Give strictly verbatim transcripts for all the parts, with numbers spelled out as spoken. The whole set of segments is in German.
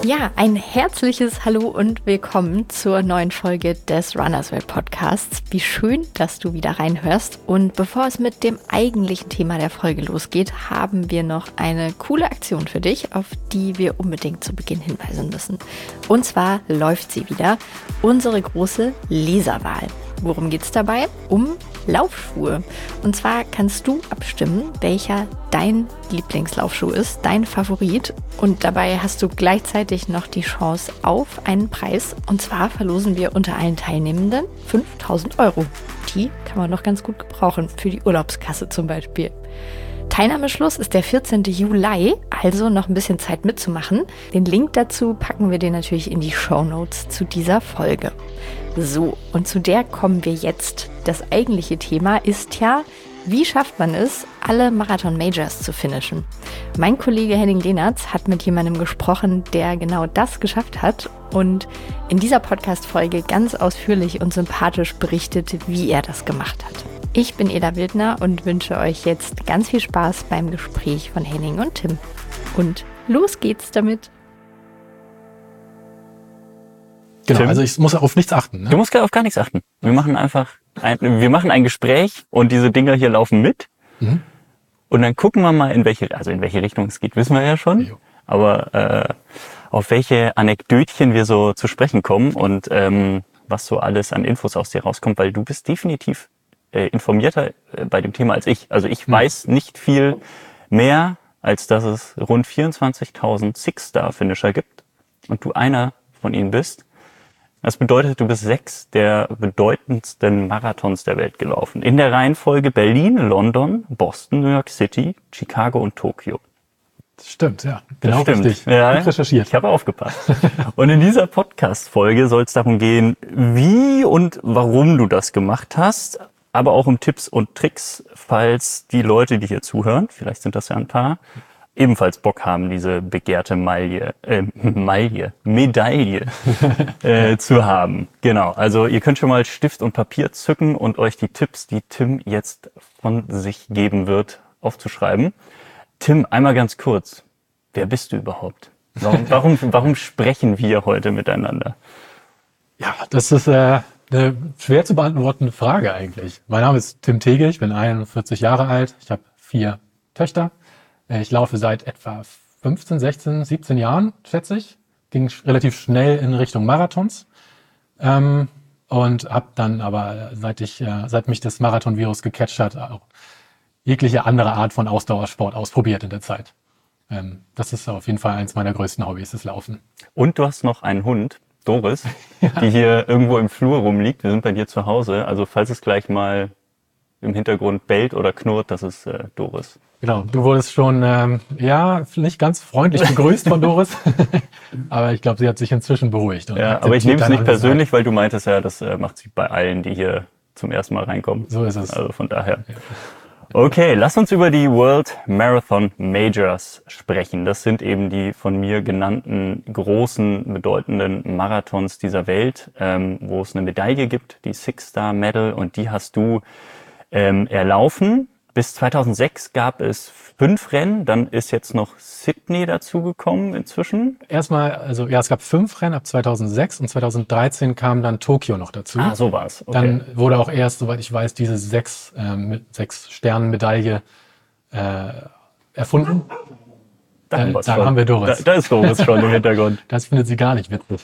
Ja, ein herzliches Hallo und willkommen zur neuen Folge des Runners World Podcasts. Wie schön, dass du wieder reinhörst. Und bevor es mit dem eigentlichen Thema der Folge losgeht, haben wir noch eine coole Aktion für dich, auf die wir unbedingt zu Beginn hinweisen müssen. Und zwar läuft sie wieder, unsere große Leserwahl. Worum geht's dabei? Um Laufschuhe. Und zwar kannst du abstimmen, welcher dein Lieblingslaufschuh ist, dein Favorit. Und dabei hast du gleichzeitig noch die Chance auf einen Preis. Und zwar verlosen wir unter allen Teilnehmenden fünftausend Euro. Die kann man noch ganz gut gebrauchen, für die Urlaubskasse zum Beispiel. Teilnahmeschluss ist der vierzehnten Juli, also noch ein bisschen Zeit mitzumachen. Den Link dazu packen wir dir natürlich in die Shownotes zu dieser Folge. So, und zu der kommen wir jetzt. Das eigentliche Thema ist ja, wie schafft man es, alle Marathon-Majors zu finishen? Mein Kollege Henning Lehnertz hat mit jemandem gesprochen, der genau das geschafft hat und in dieser Podcast-Folge ganz ausführlich und sympathisch berichtet, wie er das gemacht hat. Ich bin Eda Wildner und wünsche euch jetzt ganz viel Spaß beim Gespräch von Henning und Tim. Und los geht's damit. Genau, Tim? also ich muss auf nichts achten. Ne? Du musst auf gar nichts achten. Wir machen einfach ein, wir machen ein Gespräch und diese Dinger hier laufen mit. Mhm. Und dann gucken wir mal, in welche, also in welche Richtung es geht, wissen wir ja schon. Jo. Aber äh, auf welche Anekdötchen wir so zu sprechen kommen und ähm, was so alles an Infos aus dir rauskommt, weil du bist definitiv äh, informierter äh, bei dem Thema als ich. Also ich mhm. weiß nicht viel mehr, als dass es rund vierundzwanzigtausend Six-Star-Finisher gibt und du einer von ihnen bist. Das bedeutet, du bist sechs der bedeutendsten Marathons der Welt gelaufen. In der Reihenfolge Berlin, London, Boston, New York City, Chicago und Tokio. Das stimmt, ja. Genau, das stimmt. Richtig. Ja, gut recherchiert. Ich habe aufgepasst. Und in dieser Podcast-Folge soll es darum gehen, wie und warum du das gemacht hast, aber auch um Tipps und Tricks, falls die Leute, die hier zuhören, vielleicht sind das ja ein paar, ebenfalls Bock haben, diese begehrte Medaille, äh, Medaille, Medaille äh, zu haben. Genau, also ihr könnt schon mal Stift und Papier zücken und euch die Tipps, die Tim jetzt von sich geben wird, aufzuschreiben. Tim, einmal ganz kurz, wer bist du überhaupt? Warum, warum, warum sprechen wir heute miteinander? Ja, das ist äh, eine schwer zu beantwortende Frage eigentlich. Mein Name ist Tim Tege, ich bin einundvierzig Jahre alt, ich habe vier Töchter. Ich laufe seit etwa fünfzehn, sechzehn, siebzehn Jahren, schätze ich. Ging relativ schnell in Richtung Marathons. Ähm, und habe dann aber, seit ich, äh, seit mich das Marathon-Virus gecatcht hat, auch jegliche andere Art von Ausdauersport ausprobiert in der Zeit. Ähm, das ist auf jeden Fall eins meiner größten Hobbys, das Laufen. Und du hast noch einen Hund, Doris, ja. die hier irgendwo im Flur rumliegt. Wir sind bei dir zu Hause. Also falls es gleich mal im Hintergrund bellt oder knurrt, das ist äh, Doris. Genau, du wurdest schon, ähm, ja, nicht ganz freundlich begrüßt von Doris, aber ich glaube, sie hat sich inzwischen beruhigt. Und ja, aber ich nehme es nicht persönlich, weil du meintest ja, das äh, macht sie bei allen, die hier zum ersten Mal reinkommen. So ist es. Also von daher. Ja. Okay, lass uns über die World Marathon Majors sprechen. Das sind eben die von mir genannten großen, bedeutenden Marathons dieser Welt, ähm, wo es eine Medaille gibt, die Six-Star-Medal, und die hast du ähm, erlaufen. Bis zweitausendsechs gab es fünf Rennen, dann ist jetzt noch Sydney dazugekommen inzwischen. Erstmal, also ja, es gab fünf Rennen ab zweitausendsechs und zweitausenddreizehn kam dann Tokio noch dazu. Ah, so war's. Okay. Dann wurde auch erst, soweit ich weiß, diese sechs, ähm, sechs Sternen-Medaille äh, erfunden. Da, da, da haben wir Doris. Da, da ist Doris schon im Hintergrund. Das findet sie gar nicht witzig.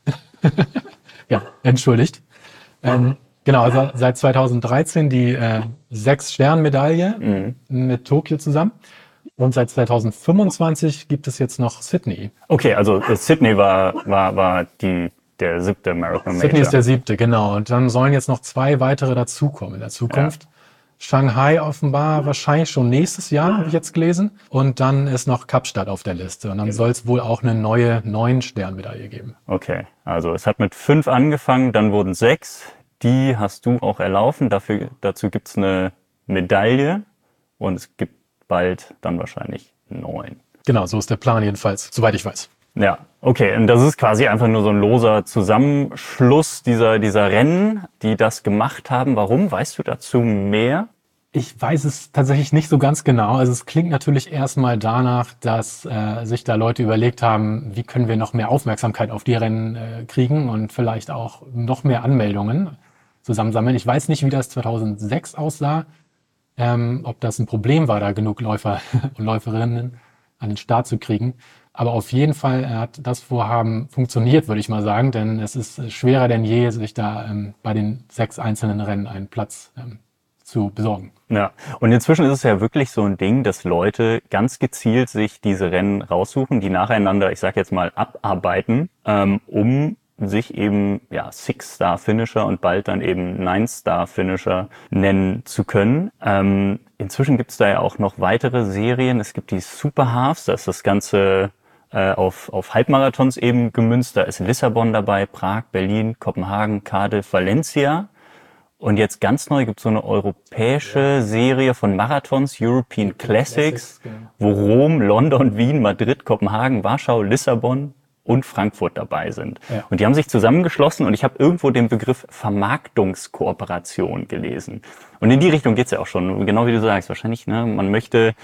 Ja, entschuldigt. Ähm, Genau, also seit zweitausenddreizehn die äh, Sechs-Stern-Medaille mhm. mit Tokio zusammen. Und seit zweitausendfünfundzwanzig gibt es jetzt noch Sydney. Okay, also Sydney war war war die der siebte Marathon Major. Sydney ist der siebte, genau. Und dann sollen jetzt noch zwei weitere dazukommen in der Zukunft. Ja. Shanghai offenbar wahrscheinlich schon nächstes Jahr, habe ich jetzt gelesen. Und dann ist noch Kapstadt auf der Liste. Und dann soll es wohl auch eine neue Neun-Stern-Medaille geben. Okay, also es hat mit fünf angefangen, dann wurden sechs. Die hast du auch erlaufen. Dafür, dazu gibt's eine Medaille und es gibt bald dann wahrscheinlich neun. Genau, so ist der Plan jedenfalls, soweit ich weiß. Ja, okay. Und das ist quasi einfach nur so ein loser Zusammenschluss dieser, dieser Rennen, die das gemacht haben. Warum? Weißt du dazu mehr? Ich weiß es tatsächlich nicht so ganz genau. Also es klingt natürlich erstmal danach, dass äh, sich da Leute überlegt haben, wie können wir noch mehr Aufmerksamkeit auf die Rennen äh, kriegen und vielleicht auch noch mehr Anmeldungen zusammensammeln. Ich weiß nicht, wie das zweitausendsechs aussah, ähm, ob das ein Problem war, da genug Läufer und Läuferinnen an den Start zu kriegen. Aber auf jeden Fall hat das Vorhaben funktioniert, würde ich mal sagen, denn es ist schwerer denn je, sich da ähm, bei den sechs einzelnen Rennen einen Platz ähm, zu besorgen. Ja, und inzwischen ist es ja wirklich so ein Ding, dass Leute ganz gezielt sich diese Rennen raussuchen, die nacheinander, ich sag jetzt mal, abarbeiten, ähm, um sich eben ja Six-Star-Finisher und bald dann eben Nine-Star-Finisher nennen zu können. Ähm, inzwischen gibt es da ja auch noch weitere Serien. Es gibt die Super Halves, da ist das Ganze äh, auf, auf Halbmarathons eben gemünzt. Da ist Lissabon dabei, Prag, Berlin, Kopenhagen, Cardiff, Valencia. Und jetzt ganz neu gibt es so eine europäische ja. Serie von Marathons, European Classics, Classics genau. wo Rom, London, Wien, Madrid, Kopenhagen, Warschau, Lissabon und Frankfurt dabei sind. Ja. Und die haben sich zusammengeschlossen und ich habe irgendwo den Begriff Vermarktungskooperation gelesen. Und in die Richtung geht's ja auch schon, genau wie du sagst, wahrscheinlich, ne, man möchte,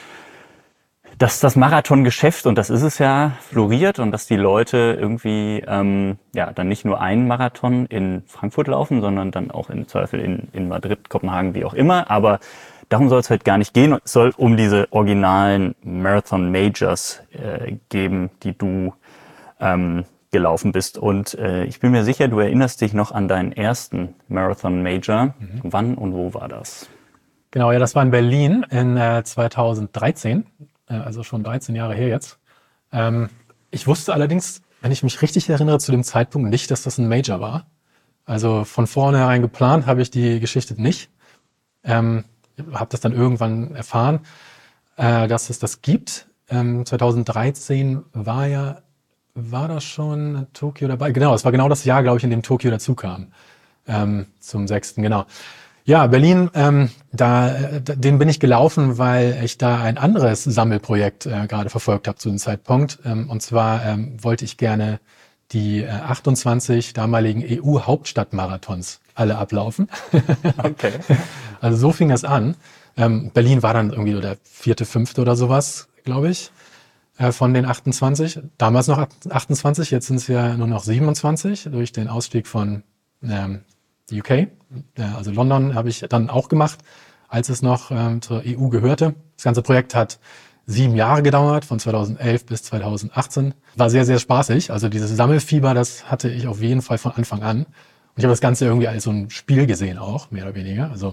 dass das Marathongeschäft, und das ist es ja, floriert und dass die Leute irgendwie ähm, ja dann nicht nur einen Marathon in Frankfurt laufen, sondern dann auch im Zweifel in, in Madrid, Kopenhagen, wie auch immer. Aber darum soll es halt gar nicht gehen. Es soll um diese originalen Marathon Majors äh, geben, die du ähm, gelaufen bist. Und äh, ich bin mir sicher, du erinnerst dich noch an deinen ersten Marathon Major. Mhm. Wann und wo war das? Genau, ja, das war in Berlin in äh, zweitausenddreizehn. Also schon dreizehn Jahre her jetzt. Ähm, ich wusste allerdings, wenn ich mich richtig erinnere, zu dem Zeitpunkt nicht, dass das ein Major war. Also von vornherein geplant habe ich die Geschichte nicht. Ähm, habe das dann irgendwann erfahren, äh, dass es das gibt. Ähm, zweitausenddreizehn war ja, war das schon Tokio dabei? Genau, es war genau das Jahr, glaube ich, in dem Tokio dazu kam. Ähm, zum sechsten, genau. Ja, Berlin, ähm, da, den bin ich gelaufen, weil ich da ein anderes Sammelprojekt äh, gerade verfolgt habe zu dem Zeitpunkt. Ähm, und zwar ähm, wollte ich gerne die äh, achtundzwanzig damaligen E U-Hauptstadtmarathons alle ablaufen. Okay. Also so fing das an. Ähm, Berlin war dann irgendwie so der vierte, fünfte oder sowas, glaube ich, äh, von den achtundzwanzig. Damals noch achtundzwanzig, jetzt sind es ja nur noch siebenundzwanzig durch den Ausstieg von ähm, U K. Also London habe ich dann auch gemacht, als es noch ähm, zur E U gehörte. Das ganze Projekt hat sieben Jahre gedauert, von zweitausendelf bis zweitausendachtzehn. War sehr, sehr spaßig. Also dieses Sammelfieber, das hatte ich auf jeden Fall von Anfang an. Und ich habe das Ganze irgendwie als so ein Spiel gesehen auch, mehr oder weniger. Also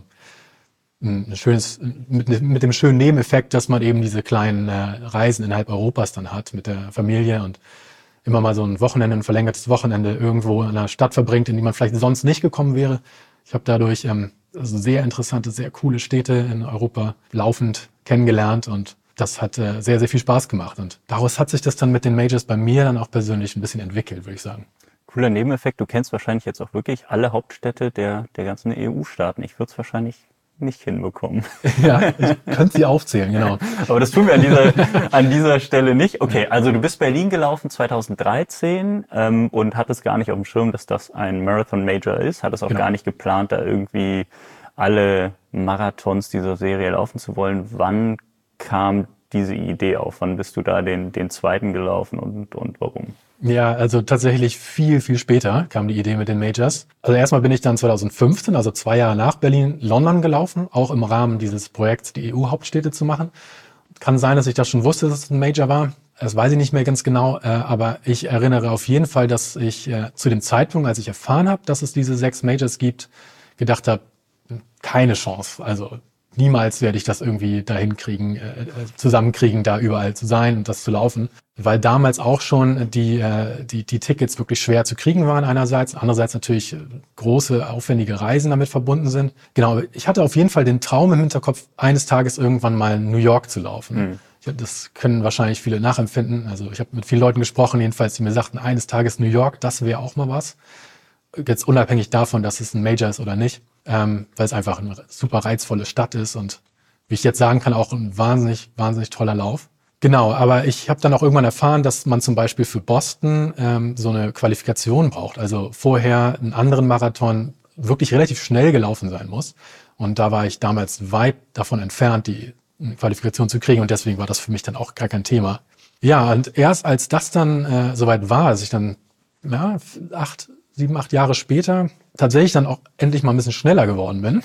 ein schönes, mit, mit dem schönen Nebeneffekt, dass man eben diese kleinen äh, Reisen innerhalb Europas dann hat mit der Familie und immer mal so ein Wochenende, ein verlängertes Wochenende irgendwo in einer Stadt verbringt, in die man vielleicht sonst nicht gekommen wäre. Ich habe dadurch ähm, also sehr interessante, sehr coole Städte in Europa laufend kennengelernt und das hat äh, sehr, sehr viel Spaß gemacht. Und daraus hat sich das dann mit den Majors bei mir dann auch persönlich ein bisschen entwickelt, würde ich sagen. Cooler Nebeneffekt, du kennst wahrscheinlich jetzt auch wirklich alle Hauptstädte der, der ganzen E U-Staaten. Ich würde es wahrscheinlich nicht hinbekommen. Ja, ich könnte sie aufzählen, genau. Aber das tun wir an dieser, an dieser Stelle nicht. Okay, also du bist Berlin gelaufen zweitausenddreizehn ähm, und hattest gar nicht auf dem Schirm, dass das ein Marathon Major ist. Hattest auch genau. gar nicht geplant, da irgendwie alle Marathons dieser Serie laufen zu wollen. Wann kam diese Idee auf? Wann bist du da den, den zweiten gelaufen und, und warum? Ja, also tatsächlich viel, viel später kam die Idee mit den Majors. Also erstmal bin ich dann zweitausendfünfzehn, also zwei Jahre nach Berlin, London gelaufen, auch im Rahmen dieses Projekts, die E U-Hauptstädte zu machen. Kann sein, dass ich das schon wusste, dass es ein Major war. Das weiß ich nicht mehr ganz genau, aber ich erinnere auf jeden Fall, dass ich zu dem Zeitpunkt, als ich erfahren habe, dass es diese sechs Majors gibt, gedacht habe, keine Chance. Also niemals werde ich das irgendwie dahin kriegen, äh, zusammenkriegen, da überall zu sein und das zu laufen. Weil damals auch schon die, äh, die, die Tickets wirklich schwer zu kriegen waren einerseits, andererseits natürlich große, aufwendige Reisen damit verbunden sind. Genau, ich hatte auf jeden Fall den Traum im Hinterkopf, eines Tages irgendwann mal in New York zu laufen. Mhm. Ich, das können wahrscheinlich viele nachempfinden. Also ich habe mit vielen Leuten gesprochen, jedenfalls, die mir sagten, eines Tages New York, das wäre auch mal was. Jetzt unabhängig davon, dass es ein Major ist oder nicht, ähm, weil es einfach eine super reizvolle Stadt ist und wie ich jetzt sagen kann, auch ein wahnsinnig, wahnsinnig toller Lauf. Genau, aber ich habe dann auch irgendwann erfahren, dass man zum Beispiel für Boston ähm, so eine Qualifikation braucht. Also vorher einen anderen Marathon wirklich relativ schnell gelaufen sein muss. Und da war ich damals weit davon entfernt, die Qualifikation zu kriegen. Und deswegen war das für mich dann auch gar kein Thema. Ja, und erst als das dann äh, soweit war, als ich dann ja, acht, sieben, acht Jahre später tatsächlich dann auch endlich mal ein bisschen schneller geworden bin.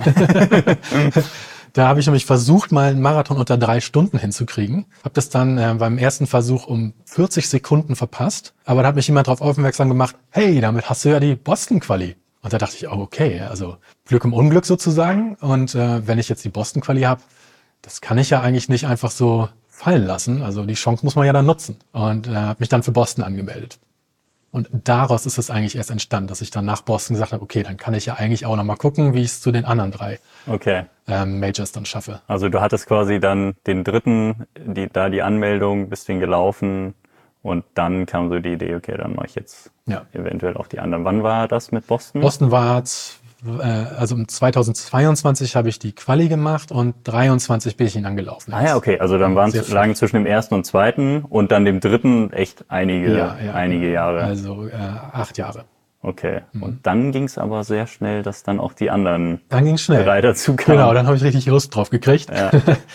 Da habe ich nämlich versucht, mal einen Marathon unter drei Stunden hinzukriegen. Habe das dann äh, beim ersten Versuch um vierzig Sekunden verpasst. Aber da hat mich jemand darauf aufmerksam gemacht, hey, damit hast du ja die Boston-Quali. Und da dachte ich, oh, okay, also Glück im Unglück sozusagen. Und äh, wenn ich jetzt die Boston-Quali habe, das kann ich ja eigentlich nicht einfach so fallen lassen. Also die Chance muss man ja dann nutzen. Und äh, habe mich dann für Boston angemeldet. Und daraus ist es eigentlich erst entstanden, dass ich dann nach Boston gesagt habe, okay, dann kann ich ja eigentlich auch noch mal gucken, wie ich es zu den anderen drei okay. ähm, Majors dann schaffe. Also du hattest quasi dann den dritten, die, da die Anmeldung, bist den gelaufen und dann kam so die Idee, okay, dann mache ich jetzt ja. eventuell auch die anderen. Wann war das mit Boston? Boston war, äh, also im zweitausendzweiundzwanzig habe ich die Quali gemacht und dreiundzwanzig bin ich ihn angelaufen. Ah ja, okay, also dann waren es lagen zwischen dem ersten und zweiten und dann dem dritten echt einige, ja, ja, einige Jahre. Also äh, acht Jahre. Okay, mhm. Und dann ging es aber sehr schnell, dass dann auch die anderen dann ging's schnell. drei dazu kamen. Genau, dann habe ich richtig Lust drauf gekriegt. Ja,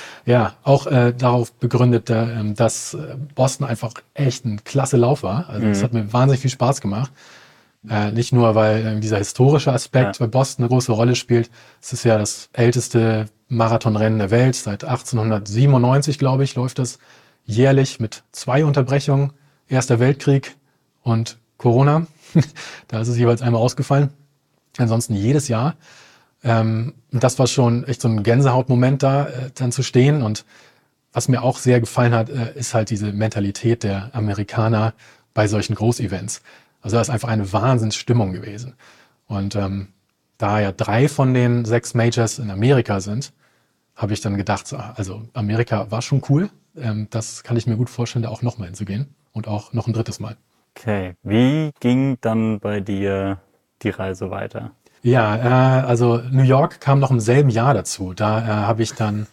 ja auch äh, darauf begründet, äh, dass Boston einfach echt ein klasse Lauf war. Also es mhm. hat mir wahnsinnig viel Spaß gemacht. Äh, nicht nur, weil äh, dieser historische Aspekt ja. bei Boston eine große Rolle spielt. Es ist ja das älteste Marathonrennen der Welt. Seit achtzehnhundertsiebenundneunzig, glaube ich, läuft das jährlich mit zwei Unterbrechungen. Erster Weltkrieg und Corona. Da ist es jeweils einmal ausgefallen. Ansonsten jedes Jahr. Ähm, das war schon echt so ein Gänsehautmoment da, äh, dann zu stehen. Und was mir auch sehr gefallen hat, äh, ist halt diese Mentalität der Amerikaner bei solchen Großevents. Also da ist einfach eine Wahnsinnsstimmung gewesen. Und ähm, da ja drei von den sechs Majors in Amerika sind, habe ich dann gedacht, also Amerika war schon cool. Ähm, das kann ich mir gut vorstellen, da auch nochmal hinzugehen. Und auch noch ein drittes Mal. Okay, wie ging dann bei dir die Reise weiter? Ja, äh, also New York kam noch im selben Jahr dazu. Da äh, habe ich dann...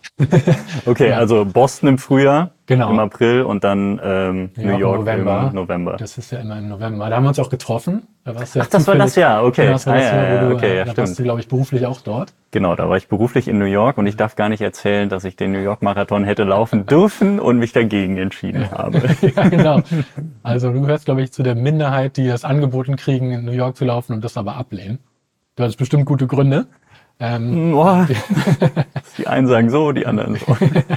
Okay, ja. Also Boston im Frühjahr, genau. Im April und dann ähm, New York, New York im November. im November. Das ist ja immer im November. Da haben wir uns auch getroffen. Da warst du ja Ach, das war das Jahr, okay. Genau, das war das ah, Jahr, ja, wo du, okay, ja, da stimmt. warst du, glaube ich, beruflich auch dort. Genau, da war ich beruflich in New York und ich darf gar nicht erzählen, dass ich den New York Marathon hätte laufen dürfen und mich dagegen entschieden habe. Ja, genau. Also du gehörst, glaube ich, zu der Minderheit, die das angeboten kriegen, in New York zu laufen und das aber ablehnen. Du hattest bestimmt gute Gründe. Ähm, Boah. Die einen sagen so, die anderen so.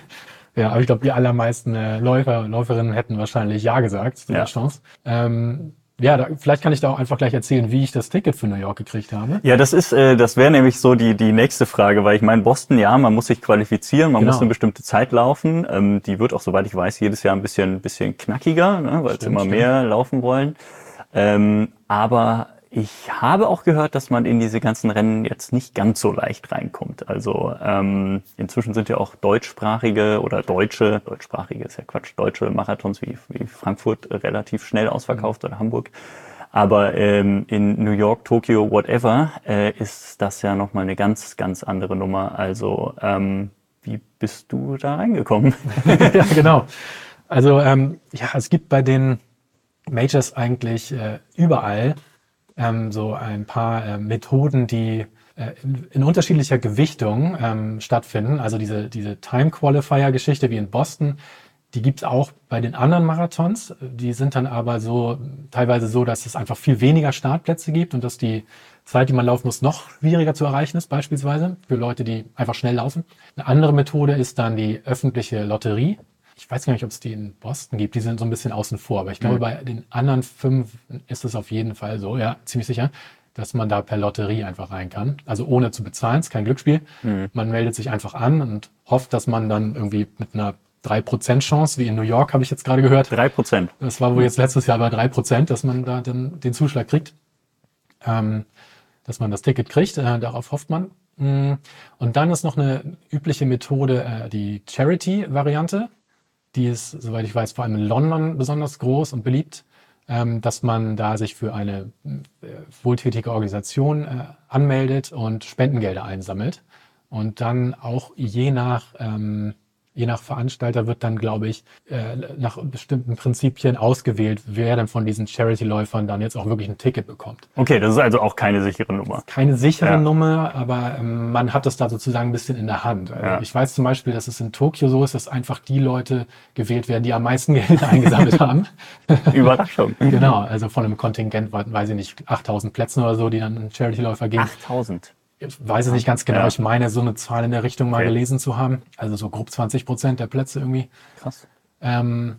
Ja, aber ich glaube, die allermeisten äh, Läufer, Läuferinnen hätten wahrscheinlich Ja gesagt zu der ja. Chance. Ähm, ja, da, vielleicht kann ich da auch einfach gleich erzählen, wie ich das Ticket für New York gekriegt habe. Ja, das ist, äh, das wäre nämlich so die die nächste Frage, weil ich meine, Boston, ja, man muss sich qualifizieren, man genau. muss eine bestimmte Zeit laufen. Ähm, die wird auch, soweit ich weiß, jedes Jahr ein bisschen bisschen knackiger, ne, weil es immer stimmt. mehr laufen wollen. Ähm, aber ich habe auch gehört, dass man in diese ganzen Rennen jetzt nicht ganz so leicht reinkommt. Also ähm, inzwischen sind ja auch deutschsprachige oder deutsche, deutschsprachige ist ja Quatsch, deutsche Marathons wie, wie Frankfurt relativ schnell ausverkauft mhm. oder Hamburg. Aber ähm, in New York, Tokio, whatever, äh, ist das ja nochmal eine ganz, ganz andere Nummer. Also ähm, wie bist du da reingekommen? Ja, genau. Also ähm, ja, es gibt bei den Majors eigentlich äh, überall Ähm, so ein paar äh, Methoden, die äh, in, in unterschiedlicher Gewichtung ähm, stattfinden. Also diese, diese Time-Qualifier-Geschichte wie in Boston, die gibt's auch bei den anderen Marathons. Die sind dann aber so teilweise so, dass es einfach viel weniger Startplätze gibt und dass die Zeit, die man laufen muss, noch schwieriger zu erreichen ist, beispielsweise für Leute, die einfach schnell laufen. Eine andere Methode ist dann die öffentliche Lotterie. Ich weiß gar nicht, ob es die in Boston gibt. Die sind so ein bisschen außen vor. Aber ich glaube, mhm. bei den anderen fünf ist es auf jeden Fall so, ja, ziemlich sicher, dass man da per Lotterie einfach rein kann. Also ohne zu bezahlen, ist kein Glücksspiel. Mhm. Man meldet sich einfach an und hofft, dass man dann irgendwie mit einer drei Prozent Chance, wie in New York, habe ich jetzt gerade gehört. drei Prozent. Das war wohl jetzt letztes Jahr bei drei Prozent, dass man da dann den Zuschlag kriegt. Ähm, dass man das Ticket kriegt. Äh, darauf hofft man. Und dann ist noch eine übliche Methode, äh, die Charity-Variante. Die ist, soweit ich weiß, vor allem in London besonders groß und beliebt, ähm, dass man da sich für eine äh, wohltätige Organisation äh, anmeldet und Spendengelder einsammelt und dann auch je nach ähm, je nach Veranstalter wird dann, glaube ich, äh, nach bestimmten Prinzipien ausgewählt, wer dann von diesen Charity-Läufern dann jetzt auch wirklich ein Ticket bekommt. Okay, das ist also auch keine sichere Nummer. Keine sichere Ja. Nummer, aber ähm, man hat das da sozusagen ein bisschen in der Hand. Also Ja. ich weiß zum Beispiel, dass es in Tokio so ist, dass einfach die Leute gewählt werden, die am meisten Geld eingesammelt haben. Überraschung. Genau, also von einem Kontingent, weiß ich nicht, achttausend Plätzen oder so, die dann einen Charity-Läufer gehen. achttausend. Ich weiß es nicht ganz genau, Ja. ich meine, so eine Zahl in der Richtung mal Okay. gelesen zu haben. Also so grob zwanzig Prozent der Plätze irgendwie. Krass. Ähm,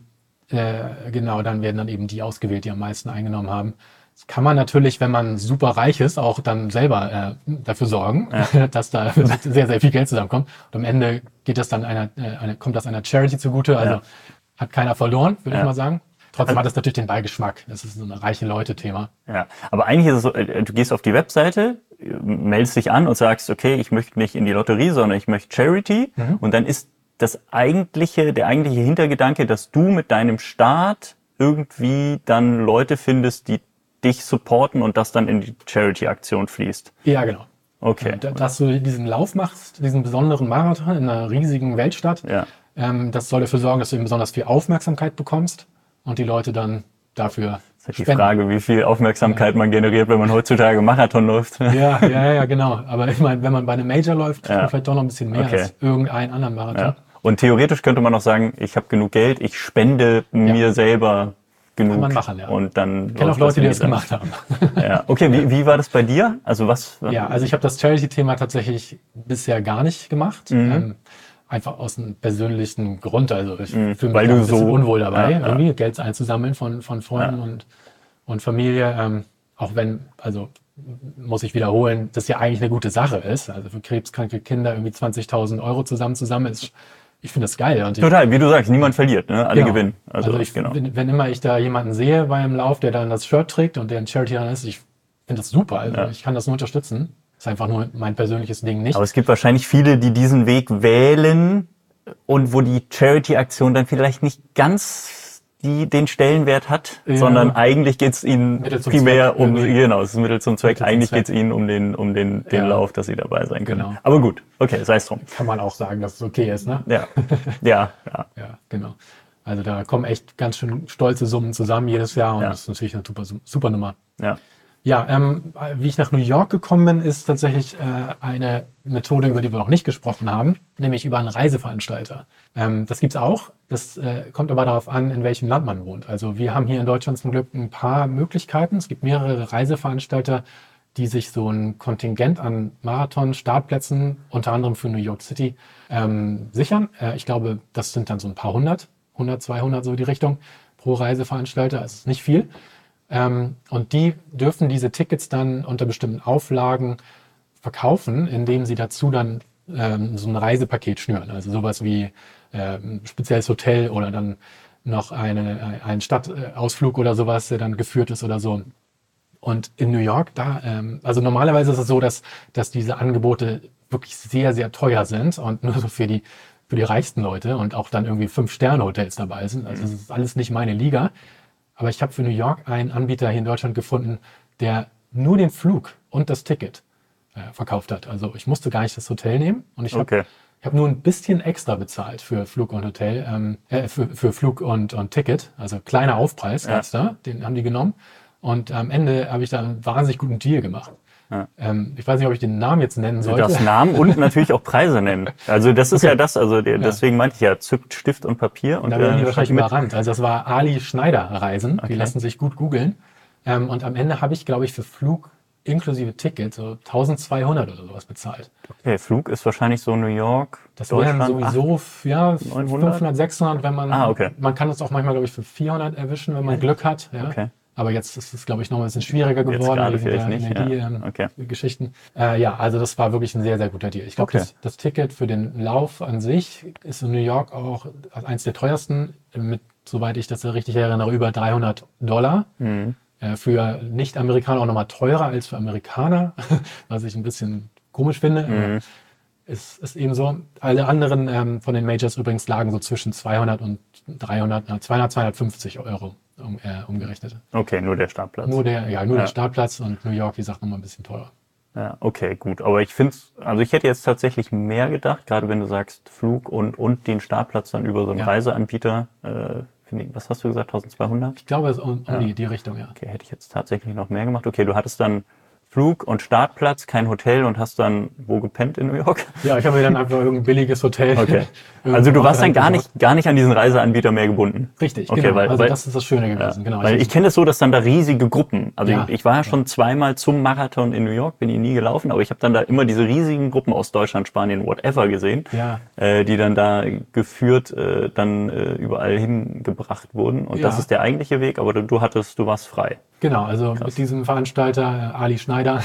äh, genau, dann werden dann eben die ausgewählt, die am meisten eingenommen haben. Das kann man natürlich, wenn man super reich ist, auch dann selber äh, dafür sorgen, Ja. dass da sehr, sehr viel Geld zusammenkommt. Und am Ende geht das dann einer, äh, eine, kommt das einer Charity zugute. Also Ja. hat keiner verloren, würde Ja. ich mal sagen. Trotzdem Also- hat das natürlich den Beigeschmack. Das ist so ein reiche Leute-Thema. Ja, aber eigentlich ist es so, äh, du gehst auf die Webseite, äh, meldest dich an und sagst, okay, ich möchte nicht in die Lotterie, sondern ich möchte Charity. Mhm. Und dann ist das eigentliche, der eigentliche Hintergedanke, dass du mit deinem Start irgendwie dann Leute findest, die dich supporten und das dann in die Charity-Aktion fließt. Ja, genau. Okay. Da- Dass du diesen Lauf machst, diesen besonderen Marathon in einer riesigen Weltstadt, Ja. ähm, das soll dafür sorgen, dass du eben besonders viel Aufmerksamkeit bekommst und die Leute dann dafür Das ist halt die spenden. Frage, wie viel Aufmerksamkeit man generiert, wenn man heutzutage Marathon läuft. Ja, ja, ja, genau. Aber ich meine, wenn man bei einem Major läuft, kriegt Ja. man vielleicht doch noch ein bisschen mehr Okay. als irgendeinen anderen Marathon. Ja. Und theoretisch könnte man auch sagen, ich habe genug Geld, ich spende mir selber genug. Kann man machen, ja. Und dann Ich kenne auch läuft Leute, die in das die gemacht haben. Sache. Ja. Okay, wie, wie war das bei dir? Also was? Ja, also ich habe das Charity-Thema tatsächlich bisher gar nicht gemacht. Mhm. Ähm, einfach aus einem persönlichen Grund. Also ich Mhm, fühle mich weil da du ein bisschen so- unwohl dabei, Ja, ja. irgendwie Geld einzusammeln von, von Freunden Ja. und, und Familie. Ähm, auch wenn, also muss ich wiederholen, das ja eigentlich eine gute Sache ist. Also für krebskranke Kinder irgendwie zwanzigtausend Euro zusammenzusammeln, ist, ich finde das geil. Und ich, Total, wie du sagst, niemand verliert, ne? Alle Genau. gewinnen. Also, Also, ich, genau. wenn, wenn immer ich da jemanden sehe beim Lauf, der dann das Shirt trägt und der ein Charity dann ist, ich finde das super. Also Ja. ich kann das nur unterstützen. Ist einfach nur mein persönliches Ding nicht. Aber es gibt wahrscheinlich viele, die diesen Weg wählen und wo die Charity-Aktion dann vielleicht nicht ganz die, den Stellenwert hat, Ja. sondern eigentlich geht's ihnen Mittel zum primär Zweck um, irgendwie. genau, es ist ein Mittel zum Zweck. Mittel zum eigentlich Zweck. geht's ihnen um den, um den, den Ja. Lauf, dass sie dabei sein können. Genau. Aber gut, okay, sei es drum. Kann man auch sagen, dass es okay ist, ne? Ja, ja, ja. Ja, genau. Also da kommen echt ganz schön stolze Summen zusammen jedes Jahr und Ja. das ist natürlich eine super, super Nummer. ja. Ja, ähm, wie ich nach New York gekommen bin, ist tatsächlich äh, eine Methode, über die wir noch nicht gesprochen haben, nämlich über einen Reiseveranstalter. Ähm, das gibt's auch. Das äh, kommt aber darauf an, in welchem Land man wohnt. Also wir haben hier in Deutschland zum Glück ein paar Möglichkeiten. Es gibt mehrere Reiseveranstalter, die sich so ein Kontingent an Marathon-Startplätzen, unter anderem für New York City, ähm, sichern. Äh, ich glaube, das sind dann so ein paar hundert, hundert, zweihundert so die Richtung pro Reiseveranstalter. Es ist nicht viel. Ähm, und die dürfen diese Tickets dann unter bestimmten Auflagen verkaufen, indem sie dazu dann ähm, so ein Reisepaket schnüren. Also sowas wie ähm, spezielles Hotel oder dann noch eine, ein Stadtausflug oder sowas, der dann geführt ist oder so. Und in New York, da, ähm, also normalerweise ist es so, dass, dass diese Angebote wirklich sehr, sehr teuer sind und nur so für die, für die reichsten Leute und auch dann irgendwie Fünf-Sterne-Hotels dabei sind. Also das ist alles nicht meine Liga. Aber ich habe für New York einen Anbieter hier in Deutschland gefunden, der nur den Flug und das Ticket äh, verkauft hat. Also ich musste gar nicht das Hotel nehmen und ich habe Okay. ich hab nur ein bisschen extra bezahlt für Flug und Hotel, ähm, äh, für, für Flug und, und Ticket. Also kleiner Aufpreis Ja. gab's da, den haben die genommen. Und am Ende habe ich da einen wahnsinnig guten Deal gemacht. Ja. Ähm, ich weiß nicht, ob ich den Namen jetzt nennen Du sollte. darfst Namen und natürlich auch Preise nennen. Also das ist Okay. ja das, also der, deswegen meinte ich ja, zückt Stift und Papier und Da werden die äh, wahrscheinlich schreibt mit. überrannt. Also das war Ali Schneider Reisen. Die Okay. lassen sich gut googeln. Ähm, und am Ende habe ich, glaube ich, für Flug inklusive Ticket so eintausendzweihundert oder sowas bezahlt. Okay, Flug ist wahrscheinlich so New York, Das wären Deutschland. sowieso f- ja, neunhundert? fünfhundert, sechshundert, wenn man, Ah, okay. man kann es auch manchmal, glaube ich, für vierhundert erwischen, wenn man Glück hat. Ja. Okay. Aber jetzt ist es, glaube ich, noch ein bisschen schwieriger Jetzt geworden gerade wegen vielleicht der nicht, Energiegeschichten. ja. Okay. Äh, ja, also das war wirklich ein sehr, sehr guter Deal. Ich glaube, Okay. das, das Ticket für den Lauf an sich ist in New York auch eins der teuersten, mit, soweit ich das richtig erinnere, über dreihundert Dollar. Mhm. Äh, für Nicht-Amerikaner auch nochmal teurer als für Amerikaner, was ich ein bisschen komisch finde. Aber Mhm. ist, ist eben so. Alle anderen ähm, von den Majors übrigens lagen so zwischen zweihundert und dreihundert, na, zweihundert, zweihundertfünfzig Euro um, äh, umgerechnet. Okay, nur der Startplatz. Nur der, ja, nur Ja. der Startplatz und New York, wie gesagt, nochmal ein bisschen teurer. Ja, okay, gut. Aber ich finde also ich hätte jetzt tatsächlich mehr gedacht, gerade wenn du sagst Flug und, und den Startplatz dann über so einen Ja. Reiseanbieter, äh, finde ich, was hast du gesagt, eintausendzweihundert? Ich glaube, es ist um, um Ja. die, die Richtung, ja. Okay, hätte ich jetzt tatsächlich noch mehr gemacht. Okay, du hattest dann Flug und Startplatz, kein Hotel und hast dann wo gepennt in New York? Ja, ich habe mir dann einfach irgendein billiges Hotel. Okay. irgendwo Also du warst dann gar besorgt. nicht, gar nicht an diesen Reiseanbieter mehr gebunden. Richtig, Okay, genau. weil- also weil- das ist das Schöne gewesen. Genau. Weil ich kenne das so, dass dann da riesige Gruppen, also Ja. ich, ich war ja schon zweimal zum Marathon in New York, bin ich nie gelaufen, aber ich habe dann da immer diese riesigen Gruppen aus Deutschland, Spanien, whatever gesehen, Ja. äh, die dann da geführt äh, dann äh, überall hingebracht wurden. Und Ja. das ist der eigentliche Weg, aber du, du hattest, du warst frei. Genau, also mit diesem Veranstalter äh, Ali Schneider,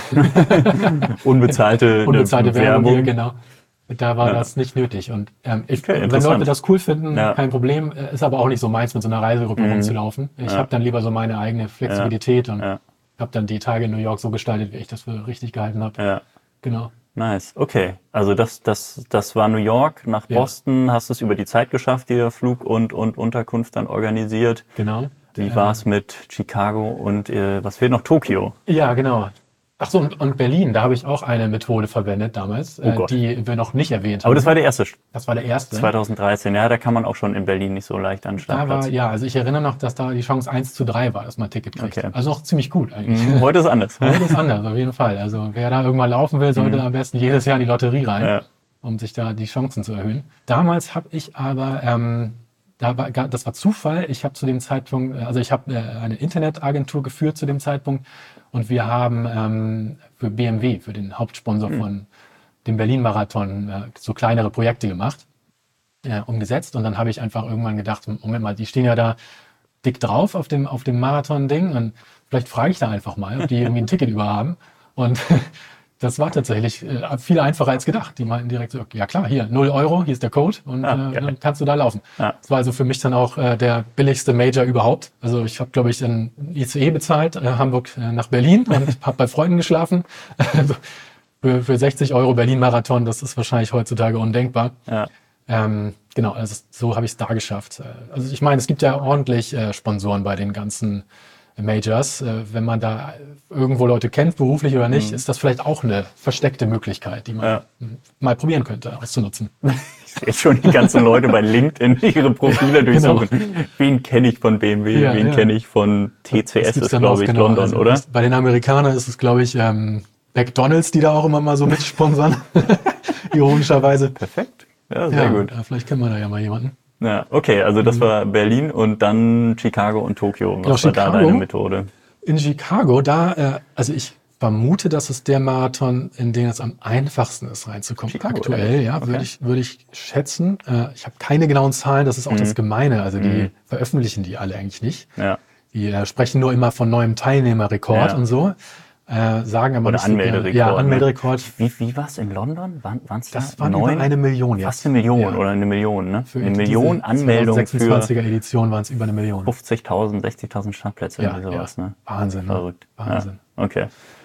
Unbezahlte, unbezahlte Werbung hier, Werbung. genau. Da war Ja. das nicht nötig. Und ähm, ich, Okay, wenn interessant. Leute das cool finden, Ja. kein Problem. Äh, Ist aber auch nicht so meins, mit so einer Reisegruppe Mhm. rumzulaufen. Ich Ja. habe dann lieber so meine eigene Flexibilität und Ja. habe dann die Tage in New York so gestaltet, wie ich das für richtig gehalten habe. Ja. Genau. Nice, okay. Also das, das, das war New York, nach Ja. Boston, hast du es über die Zeit geschafft, dir Flug und, und Unterkunft dann organisiert. Genau. Wie Ähm, war's mit Chicago und äh, was fehlt noch? Tokio. Ja, genau. Ach so, und, und Berlin, da habe ich auch eine Methode verwendet damals, äh, Gott. die wir noch nicht erwähnt haben. Aber das war der erste, das war der erste. zweitausenddreizehn. Ja, da kann man auch schon in Berlin nicht so leicht an den Da war, Startplatz. ja, also ich erinnere noch, dass da die Chance eins zu drei war, dass man ein Ticket kriegt. Okay. Also auch ziemlich gut eigentlich. Mhm, Heute ist anders. Heute ist anders, auf jeden Fall. Also wer da irgendwann laufen will, sollte am besten jedes Jahr in die Lotterie rein, Ja. um sich da die Chancen zu erhöhen. Damals habe ich aber, ähm, da war, gar- das war Zufall, ich habe zu dem Zeitpunkt, äh, also ich habe äh, eine Internetagentur geführt zu dem Zeitpunkt und wir haben ähm, für B M W, für den Hauptsponsor von dem Berlin-Marathon, äh, so kleinere Projekte gemacht, äh, umgesetzt. Und dann habe ich einfach irgendwann gedacht, Moment mal, die stehen ja da dick drauf auf dem, auf dem Marathon-Ding und vielleicht frage ich da einfach mal, ob die irgendwie ein Ticket über haben. Und das war tatsächlich äh, viel einfacher als gedacht. Die meinten direkt so, ja klar, hier, null Euro, hier ist der Code und Ah, äh, geil. dann kannst du da laufen. Ja. Das war also für mich dann auch äh, der billigste Major überhaupt. Also ich habe, glaube ich, einen I C E bezahlt, äh, Hamburg äh, nach Berlin und habe bei Freunden geschlafen. Also für, für sechzig Euro Berlin-Marathon, das ist wahrscheinlich heutzutage undenkbar. Ja. Ähm, genau, also so habe ich es da geschafft. Äh, Also ich meine, es gibt ja ordentlich äh, Sponsoren bei den ganzen Majors. Äh, wenn man da irgendwo Leute kennt, beruflich oder nicht, ist das vielleicht auch eine versteckte Möglichkeit, die man Ja. m, mal probieren könnte, auszunutzen. Ich sehe schon die ganzen Leute bei LinkedIn ihre Profile durchsuchen. Wen kenne ich von B M W, Ja, wen ja. kenne ich von T C Das S, gibt's ist dann glaube auch, ich genau. London, Also oder? das- Bei den Amerikanern ist es, glaube ich, ähm, McDonald's, die da auch immer mal so mitsponsern. Ironischerweise. Perfekt. Ja, sehr Ja, gut. ja, vielleicht kennen wir da ja mal jemanden. Ja, okay, also das war Berlin und dann Chicago und Tokio. Was Genau, war da Chicago. deine Methode? In Chicago, da, äh, also ich vermute, dass es der Marathon, in den es am einfachsten ist, reinzukommen. Chicago, Aktuell, ehrlich? ja, Okay. würde ich, würde ich schätzen. Äh, ich habe keine genauen Zahlen, das ist auch Mhm. das Gemeine. Also die Mhm. veröffentlichen die alle eigentlich nicht. Ja. Die äh, sprechen nur immer von neuem Teilnehmerrekord Ja. und so. Äh, sagen aber Oder nicht so gerne- Anmelderekord, Ja, ne? Anmelderekord. Wie, wie war es in London? Waren es da Das waren neun? über eine Million jetzt. Fast eine Million Ja. oder eine Million, ne? Für eine diese Million Anmeldungen für zweitausendsechsundzwanziger Edition waren es über eine Million. fünfzigtausend, sechzigtausend Startplätze, Ja, irgendwie sowas, ja. ne? Wahnsinn, ne? Verrückt. Wahnsinn. Ja. Okay.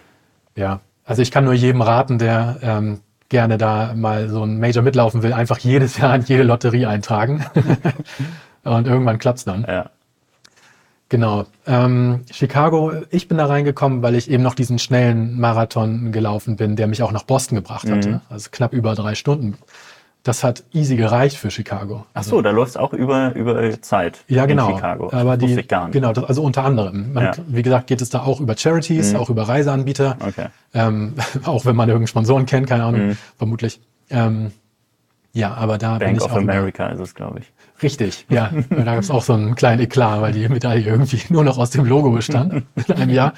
Ja, also ich kann nur jedem raten, der ähm, gerne da mal so ein Major mitlaufen will, einfach jedes Jahr in jede Lotterie eintragen. Und irgendwann klappt's dann. Ja. Genau. Ähm, Chicago, ich bin da reingekommen, weil ich eben noch diesen schnellen Marathon gelaufen bin, der mich auch nach Boston gebracht hatte. Mhm. Also knapp über drei Stunden. Das hat easy gereicht für Chicago. Ach so, da läuft's auch über, über Zeit Ja, genau. in Chicago. Aber das die, wusste ich gar nicht. Genau, das, also unter anderem. Man, Ja. Wie gesagt, geht es da auch über Charities, Mhm. auch über Reiseanbieter. Okay. Ähm, auch wenn man irgendeinen Sponsoren kennt, keine Ahnung, Mhm. vermutlich. Ähm, ja, aber da bin Bank ich of auch über- America ist es, glaube ich. Richtig, ja. Da gab es auch so einen kleinen Eklat, weil die Medaille irgendwie nur noch aus dem Logo bestand in einem Jahr.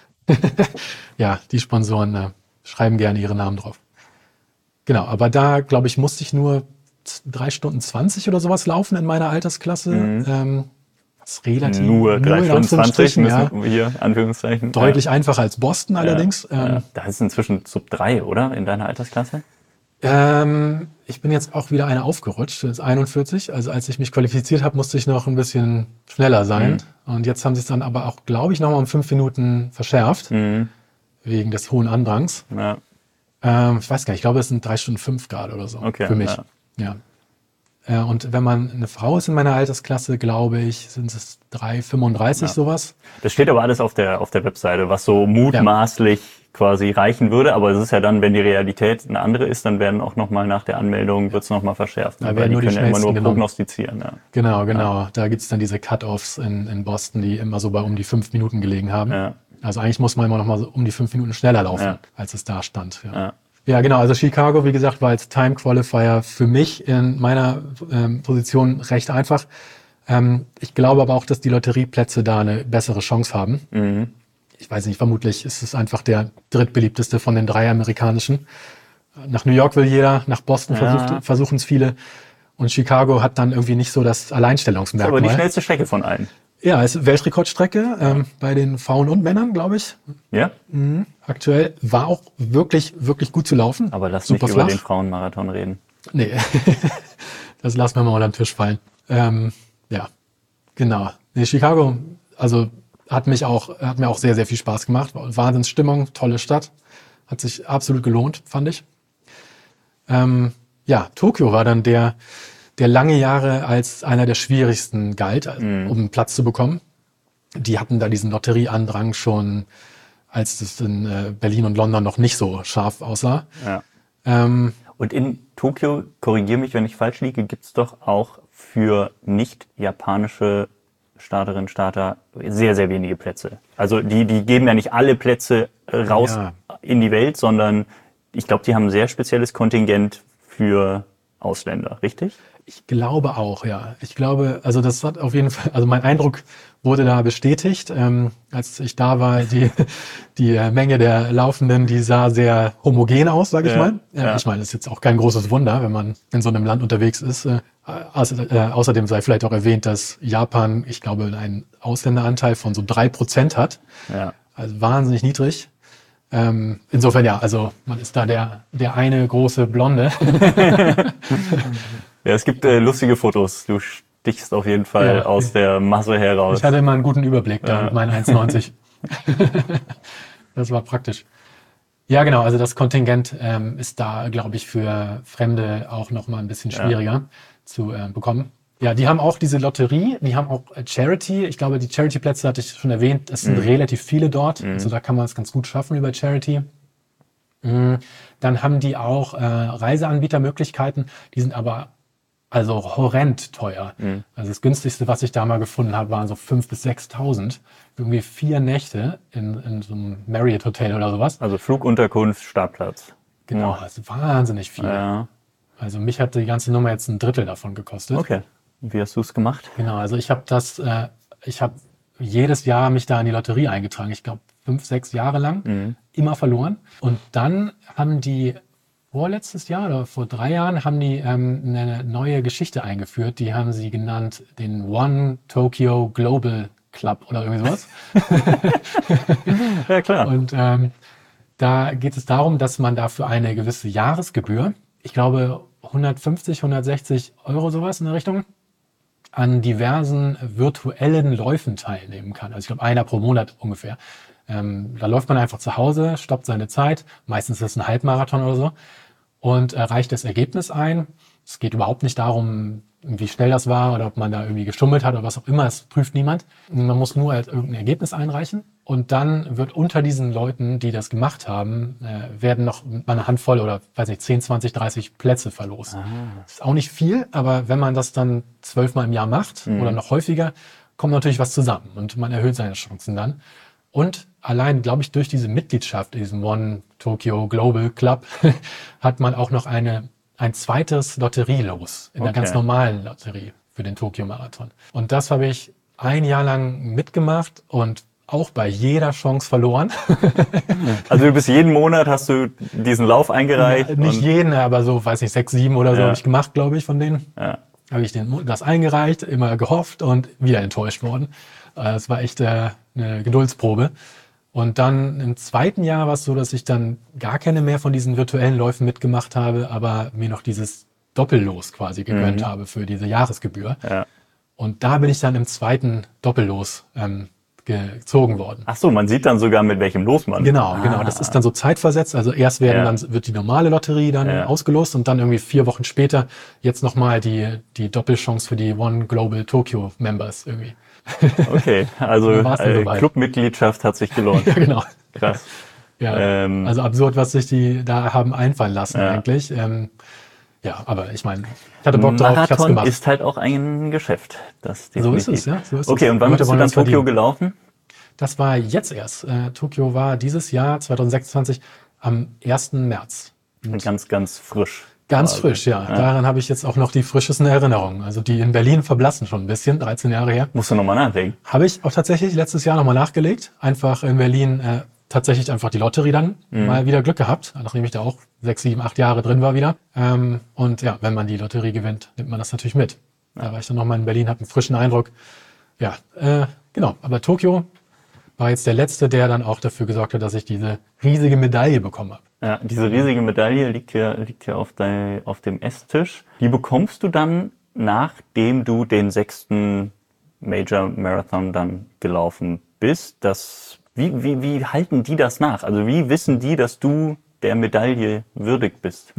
Ja, die Sponsoren äh, schreiben gerne ihre Namen drauf. Genau, aber da, glaube ich, musste ich nur z- drei Stunden zwanzig oder sowas laufen in meiner Altersklasse. Mhm. Ähm, das ist relativ Nur in drei Stunden zwanzig Anführungsstrichen, ja. müssen wir hier, Anführungszeichen. Deutlich einfacher als Boston allerdings. Ja. Ähm, Ja. Da ist inzwischen Sub drei, oder? In deiner Altersklasse? Ähm, ich bin jetzt auch wieder eine aufgerutscht, das ist einundvierzig. Also als ich mich qualifiziert habe, musste ich noch ein bisschen schneller sein. Und jetzt haben sie es dann aber auch, glaube ich, nochmal um fünf Minuten verschärft, Mhm. wegen des hohen Andrangs. Ja. Ähm, ich weiß gar nicht, ich glaube, es sind drei Stunden fünf Grad oder so Okay, für mich. ja. Ja. Äh, und wenn man eine Frau ist in meiner Altersklasse, glaube ich, sind es drei fünfunddreißig Ja. sowas. Das steht aber alles auf der auf der Webseite, was so mutmaßlich quasi reichen würde. Aber es ist ja dann, wenn die Realität eine andere ist, dann werden auch nochmal nach der Anmeldung, wird es nochmal verschärft. Da Weil werden die nur die können ja immer nur schnellsten genommen. prognostizieren. Ja. Genau, genau. Da gibt es dann diese Cut-Offs in, in Boston, die immer so bei um die fünf Minuten gelegen haben. Ja. Also eigentlich muss man immer noch mal so um die fünf Minuten schneller laufen, Ja. als es da stand. Ja. Ja. Ja, genau. Also Chicago, wie gesagt, war als Time Qualifier für mich in meiner ähm, Position recht einfach. Ähm, ich glaube aber auch, dass die Lotterieplätze da eine bessere Chance haben. Mhm. Ich weiß nicht, vermutlich ist es einfach der drittbeliebteste von den drei amerikanischen. Nach New York will jeder, nach Boston Ja. versucht, versuchen es viele. Und Chicago hat dann irgendwie nicht so das Das ist Alleinstellungsmerkmal. aber die schnellste Strecke von allen. Ja, es ist Weltrekordstrecke ähm, bei den Frauen und Männern, glaube ich. Ja? Mhm. Aktuell war auch wirklich, wirklich gut zu laufen. Aber lass Super nicht über flach. den Frauenmarathon reden. Nee, das lassen wir mal unter den Tisch fallen. Ähm, ja, genau. Nee, Chicago, also hat mich auch, hat mir auch sehr, sehr viel Spaß gemacht. Wahnsinnsstimmung, tolle Stadt. Hat sich absolut gelohnt, fand ich. Ähm, ja, Tokio war dann der, der lange Jahre als einer der schwierigsten galt, Mhm. um einen Platz zu bekommen. Die hatten da diesen Lotterieandrang schon, als das in äh, Berlin und London noch nicht so scharf aussah. Ja. Ähm, Und in Tokio, korrigiere mich, wenn ich falsch liege, gibt's doch auch für nicht japanische Starterinnen, Starter sehr, sehr wenige Plätze. Also die, die geben ja nicht alle Plätze raus Ja. in die Welt, sondern ich glaube, die haben ein sehr spezielles Kontingent für Ausländer, richtig? Ich glaube auch, ja. Ich glaube, also das hat auf jeden Fall, also mein Eindruck wurde da bestätigt. Ähm, als ich da war, die, die äh, Menge der Laufenden, die sah sehr homogen aus, sage ich Ja, mal. Ja, ja. Ich meine, das ist jetzt auch kein großes Wunder, wenn man in so einem Land unterwegs ist. Äh, außer, äh, außerdem sei vielleicht auch erwähnt, dass Japan, ich glaube, einen Ausländeranteil von so drei Prozent hat. Ja. Also wahnsinnig niedrig. Ähm, insofern ja, also man ist da der, der eine große Blonde. Ja, es gibt äh, lustige Fotos. Du stichst auf jeden Fall Ja. aus der Masse heraus. Ich hatte immer einen guten Überblick da Ja. mit meinen eins neunzig. Das war praktisch. Ja, genau. Also das Kontingent ähm, ist da, glaube ich, für Fremde auch noch mal ein bisschen Ja. schwieriger zu äh, bekommen. Ja, die haben auch diese Lotterie, die haben auch äh, Charity. Ich glaube, die Charity-Plätze hatte ich schon erwähnt. Es sind Mhm. relativ viele dort. Mhm. Also da kann man es ganz gut schaffen über Charity. Mhm. Dann haben die auch äh, Reiseanbietermöglichkeiten. Die sind aber also horrend teuer. Mhm. Also das günstigste, was ich da mal gefunden habe, waren so fünftausend bis sechstausend. Irgendwie vier Nächte in, in so einem Marriott Hotel oder sowas. Also Flugunterkunft, Startplatz. Genau, Ja. das ist wahnsinnig viel. Ja. Also mich hat die ganze Nummer jetzt ein Drittel davon gekostet. Okay. Und wie hast du es gemacht? Genau, also ich habe das, äh, ich habe jedes Jahr mich da in die Lotterie eingetragen. Ich glaube fünf, sechs Jahre lang, Mhm. immer verloren. Und dann haben die vorletztes Jahr oder vor drei Jahren haben die ähm, eine neue Geschichte eingeführt. Die haben sie genannt den One Tokyo Global Club oder irgendwie sowas. Ja, klar. Und ähm, da geht es darum, dass man dafür eine gewisse Jahresgebühr, ich glaube hundertfünfzig, hundertsechzig Euro sowas in der Richtung, an diversen virtuellen Läufen teilnehmen kann. Also ich glaube einer pro Monat ungefähr. Ähm, da läuft man einfach zu Hause, stoppt seine Zeit, meistens ist es ein Halbmarathon oder so, und erreicht das Ergebnis ein. Es geht überhaupt nicht darum, wie schnell das war oder ob man da irgendwie geschummelt hat oder was auch immer. Das prüft niemand. Man muss nur halt irgendein Ergebnis einreichen. Und dann wird unter diesen Leuten, die das gemacht haben, äh, werden noch mal eine Handvoll oder, weiß nicht, zehn, zwanzig, dreißig Plätze verlost. Ah. Das ist auch nicht viel, aber wenn man das dann zwölfmal im Jahr macht Mhm. oder noch häufiger, kommt natürlich was zusammen und man erhöht seine Chancen dann. Und allein, glaube ich, durch diese Mitgliedschaft, diesen One Tokyo Global Club, hat man auch noch eine, ein zweites Lotterielos in der Okay. ganz normalen Lotterie für den Tokyo Marathon. Und das habe ich ein Jahr lang mitgemacht und auch bei jeder Chance verloren. Also du bist jeden Monat, hast du diesen Lauf eingereicht? Nicht und, jeden, aber so, weiß nicht, sechs, sieben oder so Ja. habe ich gemacht, glaube ich, von denen. ja. Habe ich den, das eingereicht, immer gehofft und wieder enttäuscht worden. Äh, Es war echt äh, eine Geduldsprobe. Und dann im zweiten Jahr war es so, dass ich dann gar keine mehr von diesen virtuellen Läufen mitgemacht habe, aber mir noch dieses Doppellos quasi gegönnt Mhm. habe für diese Jahresgebühr. Ja. Und da bin ich dann im zweiten Doppellos ähm, gezogen worden. Ach so, man sieht dann sogar, mit welchem Los man. Genau, ah. genau. Das ist dann so zeitversetzt. Also erst werden Ja. dann wird die normale Lotterie dann Ja. ausgelost und dann irgendwie vier Wochen später jetzt nochmal die, die Doppelchance für die One Global Tokyo Members irgendwie. Okay, also Dann war's dann äh, soweit. Clubmitgliedschaft hat sich gelohnt. Ja, genau. Krass. Ja, Ähm, also absurd, was sich die da haben einfallen lassen Ja. eigentlich. Ähm, ja, aber ich meine, ich hatte Bock drauf, ich hab's Marathon gemacht. ist halt auch ein Geschäft. Das So definitiv. ist es, ja. So ist Okay, es. und wann Leute bist du wollen dann das Tokio verdienen. gelaufen? Das war jetzt erst. Äh, Tokio war dieses Jahr, zwanzig sechsundzwanzig, am ersten März. Ganz, ganz frisch. Ganz quasi. frisch, ja. Daran habe ich jetzt auch noch die frischesten Erinnerungen. Also die in Berlin verblassen schon ein bisschen, dreizehn Jahre her. Musst du nochmal nachdenken. Habe ich auch tatsächlich letztes Jahr nochmal nachgelegt. Einfach in Berlin äh, tatsächlich einfach die Lotterie dann Mhm. mal wieder Glück gehabt, nachdem ich da auch sechs, sieben, acht Jahre drin war wieder. Ähm, und ja, wenn man die Lotterie gewinnt, nimmt man das natürlich mit. Da war ich dann nochmal in Berlin, habe einen frischen Eindruck. Ja, äh, genau. Aber Tokio war jetzt der Letzte, der dann auch dafür gesorgt hat, dass ich diese riesige Medaille bekommen habe. Ja, diese riesige Medaille liegt hier, liegt hier auf, dein, auf dem Esstisch. Die bekommst du dann, nachdem du den sechsten Major Marathon dann gelaufen bist. Das, wie, wie, wie halten die das nach? Also wie wissen die, dass du der Medaille würdig bist?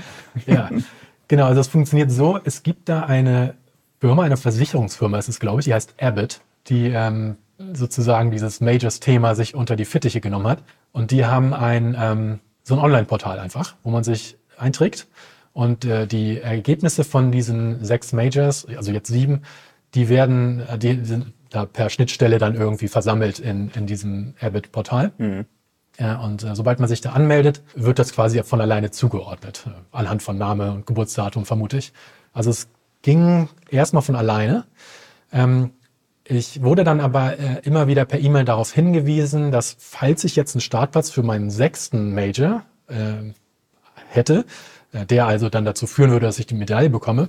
Ja, genau. Also es funktioniert so, es gibt da eine Firma, eine Versicherungsfirma ist es, glaube ich, die heißt Abbott, die ähm, sozusagen dieses Majors-Thema sich unter die Fittiche genommen hat. Und die haben ein, ähm, so ein Online-Portal einfach, wo man sich einträgt. Und äh, die Ergebnisse von diesen sechs Majors, also jetzt sieben, die werden, äh, die sind da per Schnittstelle dann irgendwie versammelt in, in diesem Abbott-Portal. Mhm. Ja, und äh, sobald man sich da anmeldet, wird das quasi von alleine zugeordnet, äh, anhand von Name und Geburtsdatum vermute ich. Also es ging erstmal von alleine. Ähm, ich wurde dann aber äh, immer wieder per E-Mail darauf hingewiesen, dass falls ich jetzt einen Startplatz für meinen sechsten Major äh, hätte, äh, der also dann dazu führen würde, dass ich die Medaille bekomme,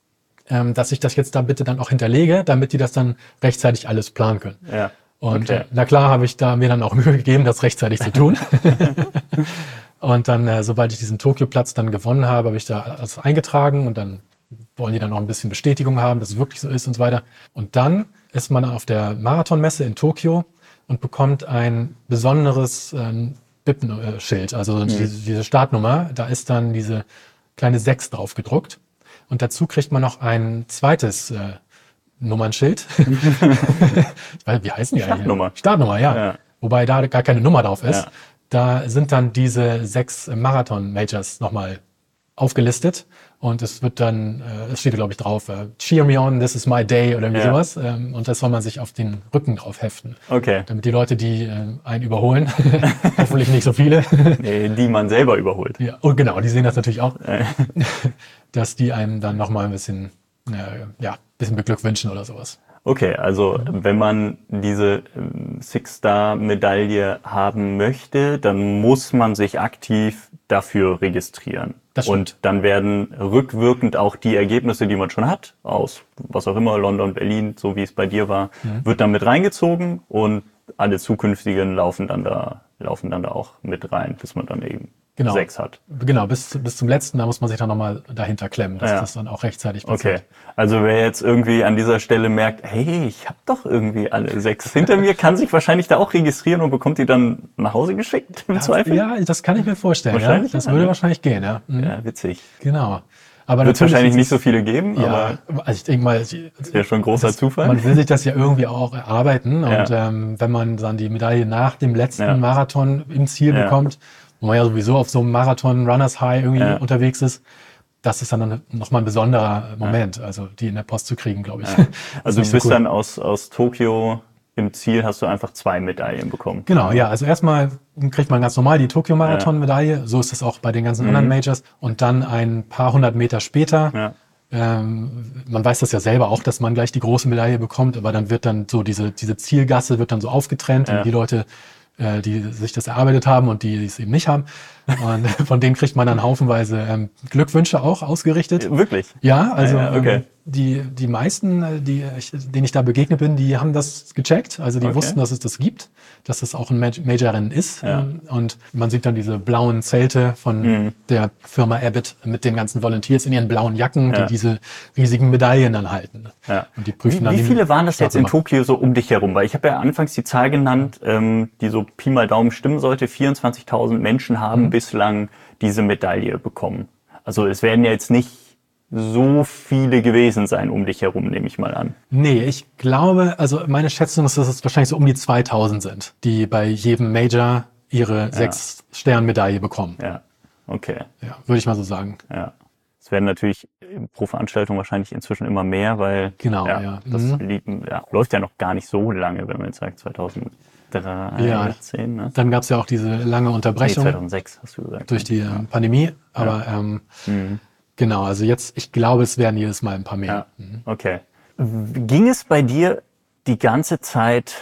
ähm, dass ich das jetzt da bitte dann auch hinterlege, damit die das dann rechtzeitig alles planen können. Ja. Und Okay. äh, na klar habe ich da mir dann auch Mühe gegeben, das rechtzeitig zu tun. Und dann, äh, sobald ich diesen Tokio-Platz dann gewonnen habe, habe ich da alles eingetragen und dann wollen die dann noch ein bisschen Bestätigung haben, dass es wirklich so ist und so weiter. Und dann ist man auf der Marathonmesse in Tokio und bekommt ein besonderes ähm, Bippenschild, also diese, diese Startnummer. Da ist dann diese kleine sechs drauf gedruckt. Und dazu kriegt man noch ein zweites äh, Nummernschild. Ich weiß, wie heißen die Startnummer. eigentlich? Startnummer, ja. Ja. Wobei da gar keine Nummer drauf ist. Ja. Da sind dann diese sechs Marathon-Majors nochmal aufgelistet. Und es wird dann, äh, es steht, glaube ich, drauf, äh, Cheer me on, this is my day oder irgendwie Ja. sowas. Ähm, und das soll man sich auf den Rücken drauf heften. Okay. Damit die Leute, die äh, einen überholen, hoffentlich nicht so viele, Nee, die man selber überholt. ja, und genau, die sehen das natürlich auch, dass die einem dann nochmal ein bisschen, äh, ja, bisschen beglückwünschen oder sowas. Okay, also wenn man diese ähm, Six-Star-Medaille haben möchte, dann muss man sich aktiv dafür registrieren. Das stimmt. Und dann werden rückwirkend auch die Ergebnisse, die man schon hat, aus was auch immer, London, Berlin, so wie es bei dir war, Mhm. wird dann mit reingezogen und alle zukünftigen laufen dann da, laufen dann da auch mit rein, bis man dann eben Genau. sechs hat. Genau, bis, bis zum letzten, da muss man sich dann nochmal dahinter klemmen, dass Ja. das dann auch rechtzeitig Okay, passiert. also wer jetzt irgendwie an dieser Stelle merkt, hey, ich habe doch irgendwie alle sechs hinter mir, kann sich wahrscheinlich da auch registrieren und bekommt die dann nach Hause geschickt im Zweifel? Ja, das kann ich mir vorstellen. Ja. Wahrscheinlich, Das ja, würde ne? wahrscheinlich gehen, ja. Mhm. Ja, witzig. Genau. Aber Wird es natürlich wahrscheinlich ist nicht es- so viele geben, Ja, aber also ich denke mal, es ist ja schon ein großer das, Zufall. man will sich das ja irgendwie auch erarbeiten. Ja. Und ähm, wenn man dann die Medaille nach dem letzten Ja. Marathon im Ziel Ja. bekommt, wo man ja sowieso auf so einem Marathon Runners High irgendwie Ja. unterwegs ist, das ist dann nochmal ein besonderer Moment, also die in der Post zu kriegen, glaube ich. Also Das ist du nicht bist so cool. dann aus, aus Tokio im Ziel, hast du einfach zwei Medaillen bekommen. Genau, ja. Also erstmal kriegt man ganz normal die Tokio-Marathon-Medaille. So ist es auch bei den ganzen anderen Majors. Und dann ein paar hundert Meter später, Ja. ähm, man weiß das ja selber auch, dass man gleich die große Medaille bekommt, aber dann wird dann so diese, diese Zielgasse wird dann so aufgetrennt Ja. und die Leute, äh, die sich das erarbeitet haben und die, die es eben nicht haben. Und von denen kriegt man dann haufenweise ähm, Glückwünsche auch ausgerichtet. Wirklich? Ja, also Ah, ja, okay. ähm, die, die meisten, die ich, denen ich da begegnet bin, die haben das gecheckt. Also die Okay. wussten, dass es das gibt, dass es auch ein Major-Rennen ist. Ja. Und man sieht dann diese blauen Zelte von Mhm. der Firma Abbott mit den ganzen Volunteers in ihren blauen Jacken, Ja. die diese riesigen Medaillen dann halten. Ja. Und die prüfen Wie, dann wie die viele waren das jetzt in Startnummer. Tokio so um dich herum? Weil ich habe ja anfangs die Zahl genannt, ähm, die so Pi mal Daumen stimmen sollte. vierundzwanzigtausend Menschen haben Mhm. bislang diese Medaille bekommen. Also es werden ja jetzt nicht so viele gewesen sein um dich herum, nehme ich mal an. Nee, ich glaube, also meine Schätzung ist, dass es wahrscheinlich so um die zweitausend sind, die bei jedem Major ihre sechs Stern-Medaille bekommen. Ja, okay. Ja, würde ich mal so sagen. Ja. Es werden natürlich pro Veranstaltung wahrscheinlich inzwischen immer mehr, weil Genau, ja. das Mhm. lieb, ja, läuft ja noch gar nicht so lange, wenn man jetzt sagt zweitausenddreizehn, ne? Dann gab es ja auch diese lange Nee, Unterbrechung zweitausendsechs hast du gesagt. durch die ähm, Pandemie. Aber ähm, Mhm. genau, also jetzt, ich glaube, es werden jedes Mal ein paar Ja, mehr. okay. Ging es bei dir die ganze Zeit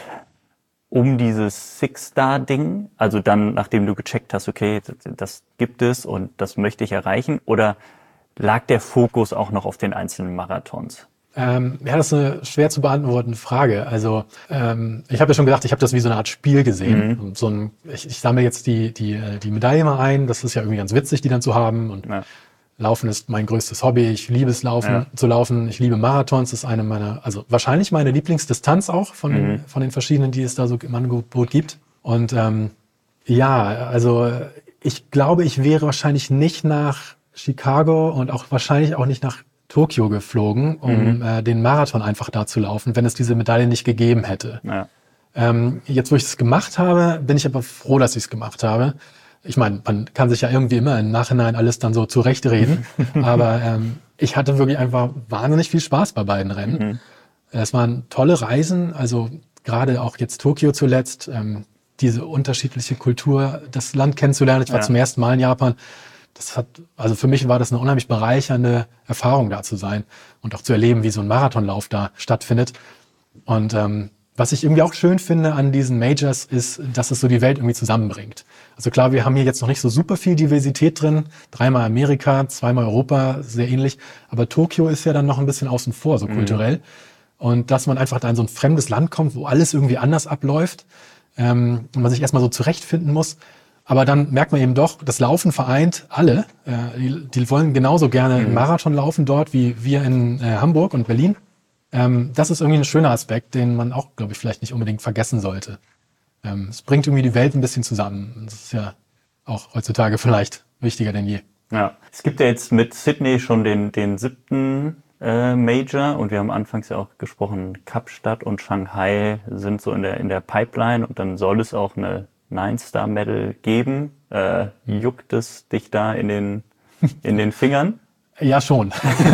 um dieses Six-Star-Ding? Also dann, nachdem du gecheckt hast, okay, das, das gibt es und das möchte ich erreichen? Oder lag der Fokus auch noch auf den einzelnen Marathons? Ähm, ja, das ist eine schwer zu beantwortende Frage. Also ähm, ich habe ja schon gesagt, ich habe das wie so eine Art Spiel gesehen. Mhm. Und so ein, ich, ich sammle jetzt die, die, äh, die Medaille mal ein. Das ist ja irgendwie ganz witzig, die dann zu haben. Und Ja. Laufen ist mein größtes Hobby. Ich liebe es, laufen Ja. zu laufen. Ich liebe Marathons. Das ist eine meiner, also wahrscheinlich meine Lieblingsdistanz auch von, den, Mhm. von den verschiedenen, die es da so im Angebot gibt. Und ähm, ja, also ich glaube, ich wäre wahrscheinlich nicht nach Chicago und auch wahrscheinlich auch nicht nach Tokio geflogen, um Mhm. äh, den Marathon einfach da zu laufen, wenn es diese Medaille nicht gegeben hätte. Ja. Ähm, jetzt, wo ich es gemacht habe, bin ich aber froh, dass ich es gemacht habe. Ich meine, man kann sich ja irgendwie immer im Nachhinein alles dann so zurechtreden, aber ähm, ich hatte wirklich einfach wahnsinnig viel Spaß bei beiden Rennen. Mhm. Es waren tolle Reisen, also gerade auch jetzt Tokio zuletzt, ähm, diese unterschiedliche Kultur, das Land kennenzulernen. Ich war Ja. zum ersten Mal in Japan. Das hat, also für mich war das eine unheimlich bereichernde Erfahrung, da zu sein und auch zu erleben, wie so ein Marathonlauf da stattfindet. Und ähm, was ich irgendwie auch schön finde an diesen Majors ist, dass es so die Welt irgendwie zusammenbringt. Also klar, wir haben hier jetzt noch nicht so super viel Diversität drin. Dreimal Amerika, zweimal Europa, sehr ähnlich. Aber Tokio ist ja dann noch ein bisschen außen vor, so kulturell. Und dass man einfach da in so ein fremdes Land kommt, wo alles irgendwie anders abläuft ähm, und man sich erstmal so zurechtfinden muss. Aber dann merkt man eben doch, das Laufen vereint alle. Äh, die, die wollen genauso gerne einen Marathon laufen dort, wie wir in äh, Hamburg und Berlin. Ähm, das ist irgendwie ein schöner Aspekt, den man auch, glaube ich, vielleicht nicht unbedingt vergessen sollte. Ähm, es bringt irgendwie die Welt ein bisschen zusammen. Das ist ja auch heutzutage vielleicht wichtiger denn je. Ja. Es gibt ja jetzt mit Sydney schon den, den siebten äh, Major und wir haben anfangs ja auch gesprochen, Kapstadt und Shanghai sind so in der, in der Pipeline und dann soll es auch eine Nine-Star-Medal geben. Äh, juckt es dich da in den, in den Fingern? Ja, schon.